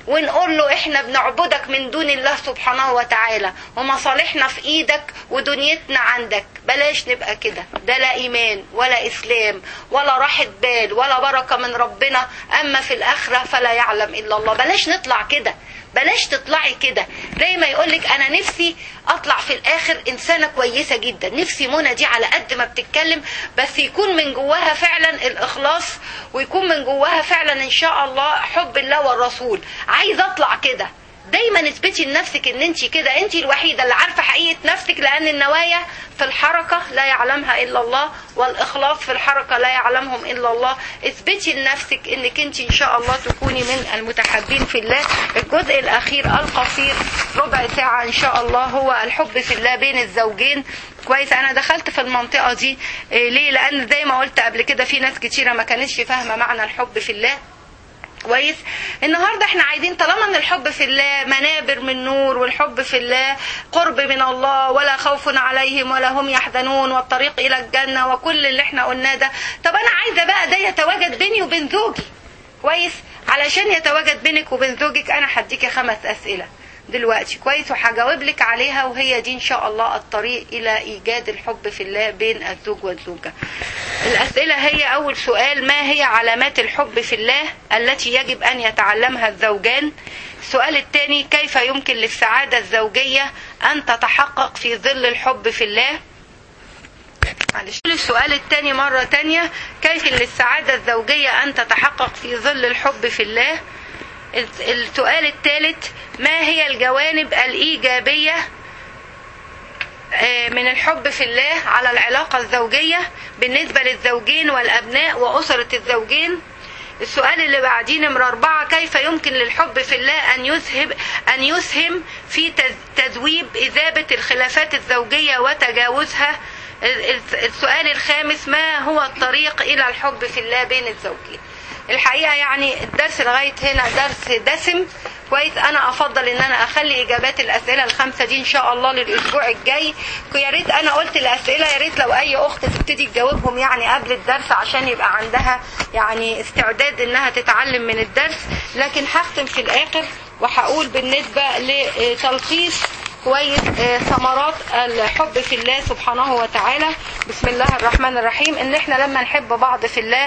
ونقول له احنا بنعبدك من دون الله سبحانه وتعالى، ومصالحنا في ايدك ودنيتنا عندك. بلاش نبقى كده، ده لا ايمان ولا اسلام ولا راحة بال ولا بركة من ربنا. اما في الاخرة فلا يعلم الا الله. بلاش نطلع كده، بلاش تطلعي كده. زي ما يقولك انا نفسي اطلع في الاخر انسانة كويسة جدا، نفسي منى دي على قد ما بتتكلم بس يكون من جواها فعلا الاخلاص، ويكون من جواها فعلا ان شاء الله حب الله والرسول. عايزة اطلع كده. دايما اثبتي لنفسك ان انت كده، انت الوحيدة اللي عارفة حقيقة نفسك، لان النوايا في الحركة لا يعلمها الا الله، والاخلاص في الحركة لا يعلمهم الا الله. اثبتي لنفسك انك انت ان شاء الله تكوني من المتحبين في الله. الجزء الاخير القصير ربع ساعة ان شاء الله هو الحب في الله بين الزوجين. كويس. انا دخلت في المنطقة دي ليه؟ لان زي ما قلت قبل كده في ناس كتيرة ما كانتش فاهمة معنى الحب في الله. كويس. النهاردة احنا عايزين طالما ان الحب في الله منابر من نور، والحب في الله قرب من الله، ولا خوف عليهم ولا هم يحزنون، والطريق الى الجنة، وكل اللي احنا قلناه ده. طب انا عايزة بقى ده يتواجد بيني وبين زوجي. كويس. علشان يتواجد بينك وبين زوجك انا هديكي خمس اسئلة دلوقتي. كويس. وهجاوب لك عليها، وهي دي ان شاء الله الطريق الى ايجاد الحب في الله بين الزوج والزوجة. الاسئلة هي: اول سؤال، ما هي علامات الحب في الله التي يجب ان يتعلمها الزوجان؟ السؤال الثاني: كيف يمكن للسعادة الزوجية ان تتحقق في ظل الحب في الله؟ معلش. السؤال الثاني مرة تانية: كيف للسعادة الزوجية ان تتحقق في ظل الحب في الله؟ السؤال الثالث: ما هي الجوانب الإيجابية من الحب في الله على العلاقة الزوجية بالنسبة للزوجين والأبناء وأسرة الزوجين؟ السؤال اللي بعديه نمرة أربعة: كيف يمكن للحب في الله أن يسهم أن يسهم في تذويب إذابة الخلافات الزوجية وتجاوزها؟ السؤال الخامس: ما هو الطريق إلى الحب في الله بين الزوجين؟ الحقيقة يعني الدرس لغاية هنا درس دسم. كويس. انا افضل ان انا اخلي اجابات الاسئلة الخمسة دي ان شاء الله للاسبوع الجاي. يا ريت انا قلت الاسئلة، يا ريت لو اي اخت تبتدي تجاوبهم يعني قبل الدرس عشان يبقى عندها يعني استعداد انها تتعلم من الدرس. لكن هختم في الاخر وهقول بالنسبة لتلخيص كويس ثمرات الحب في الله سبحانه وتعالى. بسم الله الرحمن الرحيم. ان احنا لما نحب بعض في الله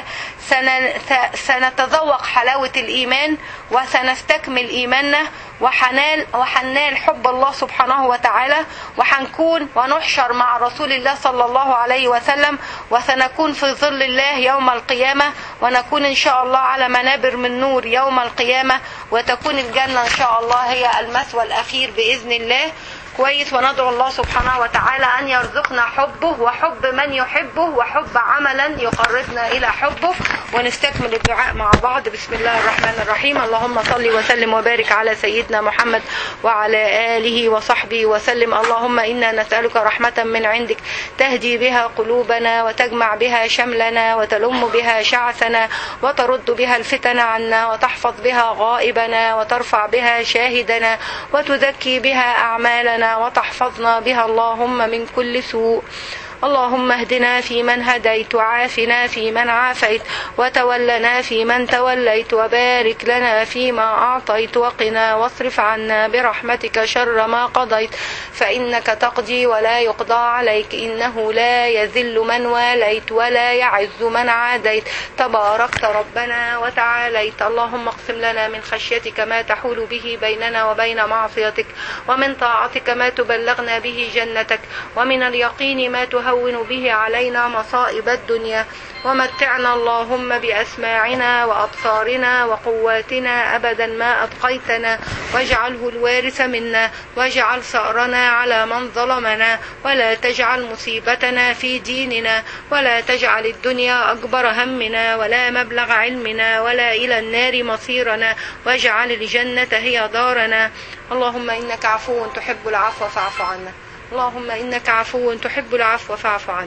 سنتذوق حلاوة الايمان، وسنستكمل ايماننا، وحنال وحنال حب الله سبحانه وتعالى، وحنكون ونحشر مع رسول الله صلى الله عليه وسلم، وسنكون في ظل الله يوم القيامة، ونكون ان شاء الله على منابر من نور يوم القيامة، وتكون الجنة ان شاء الله هي المثوى الاخير باذن الله. كويس. وندعو الله سبحانه وتعالى أن يرزقنا حبه وحب من يحبه وحب عملا يقربنا إلى حبه. ونستكمل الدعاء مع بعض. بسم الله الرحمن الرحيم. اللهم صل وسلم وبارك على سيدنا محمد وعلى آله وصحبه وسلم. اللهم إنا نسألك رحمة من عندك تهدي بها قلوبنا، وتجمع بها شملنا، وتلم بها شعثنا، وترد بها الفتن عنا، وتحفظ بها غائبنا، وترفع بها شاهدنا، وتزكي بها أعمالنا، وتحفظنا بها اللهم من كل سوء. اللهم اهدنا فيمن هديت، وعافنا فيمن عافيت، وتولنا فيمن توليت، وبارك لنا فيما أعطيت، وقنا واصرف عنا برحمتك شر ما قضيت، فإنك تقضي ولا يقضى عليك، إنه لا يذل من واليت ولا يعز من عاديت، تباركت ربنا وتعاليت. اللهم اقسم لنا من خشيتك ما تحول به بيننا وبين معصيتك، ومن طاعتك ما تبلغنا به جنتك، ومن اليقين ما تهون به علينا مصائب الدنيا، ومتعنا اللهم بأسماعنا وأبصارنا وقواتنا أبدا ما أبقيتنا، واجعله الوارث منا، واجعل ثأرنا على من ظلمنا، ولا تجعل مصيبتنا في ديننا، ولا تجعل الدنيا أكبر همنا، ولا مبلغ علمنا، ولا إلى النار مصيرنا، واجعل الجنة هي دارنا. اللهم إنك عفو تحب العفو فاعف عنا. اللهم إنك عفو تحب العفو فاعف عنا.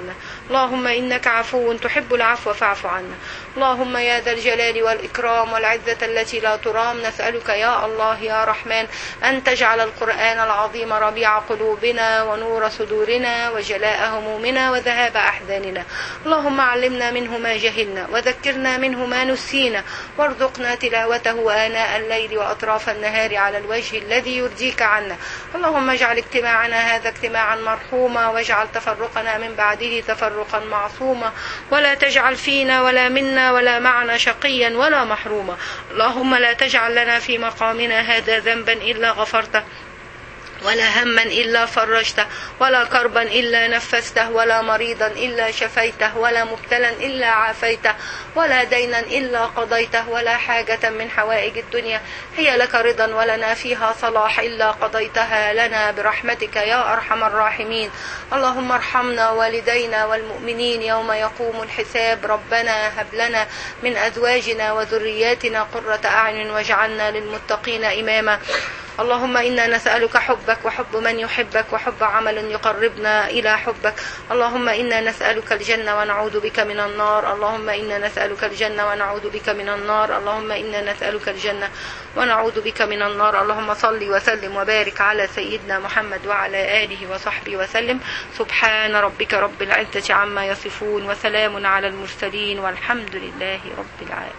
اللهم إنك عفو تحب العفو فاعف عنا. اللهم يا ذا الجلال والإكرام والعزة التي لا ترام، نسألك يا الله يا رحمن أن تجعل القرآن العظيم ربيع قلوبنا ونور صدورنا وجلاء همومنا وذهاب أحزاننا. اللهم علمنا منه ما جهلنا وذكرنا منه ما نسينا، وارزقنا تلاوته آناء الليل وأطراف النهار على الوجه الذي يرضيك عنا. اللهم اجعل اجتماعنا هذا اجتماعا مرحوما، واجعل تفرقنا من بعده تفرقا معصوما، ولا تجعل فينا ولا منا ولا معنا شقيا ولا محروما. اللهم لا تجعل لنا في مقامنا هذا ذنبا إلا غفرته، ولا هما إلا فرجته، ولا كربا إلا نفسته، ولا مريضا إلا شفيته، ولا مبتلا إلا عافيته، ولا دينا إلا قضيته، ولا حاجة من حوائج الدنيا هي لك رضا ولنا فيها صلاح إلا قضيتها لنا برحمتك يا أرحم الراحمين. اللهم ارحمنا والدينا والمؤمنين يوم يقوم الحساب. ربنا هب لنا من أزواجنا وذرياتنا قرة أعين واجعلنا للمتقين إماما. اللهم إنا نسألك حبك وحب من يحبك وحب عمل يقربنا إلى حبك. اللهم إنا نسألك الجنة ونعوذ بك من النار. اللهم إنا نسألك الجنة ونعوذ بك من النار. اللهم إنا نسألك الجنة ونعوذ بك من النار. اللهم صل وسلم وبارك على سيدنا محمد وعلى آله وصحبه وسلم. سبحان ربك رب العزة عما يصفون، وسلام على المرسلين، والحمد لله رب العالمين.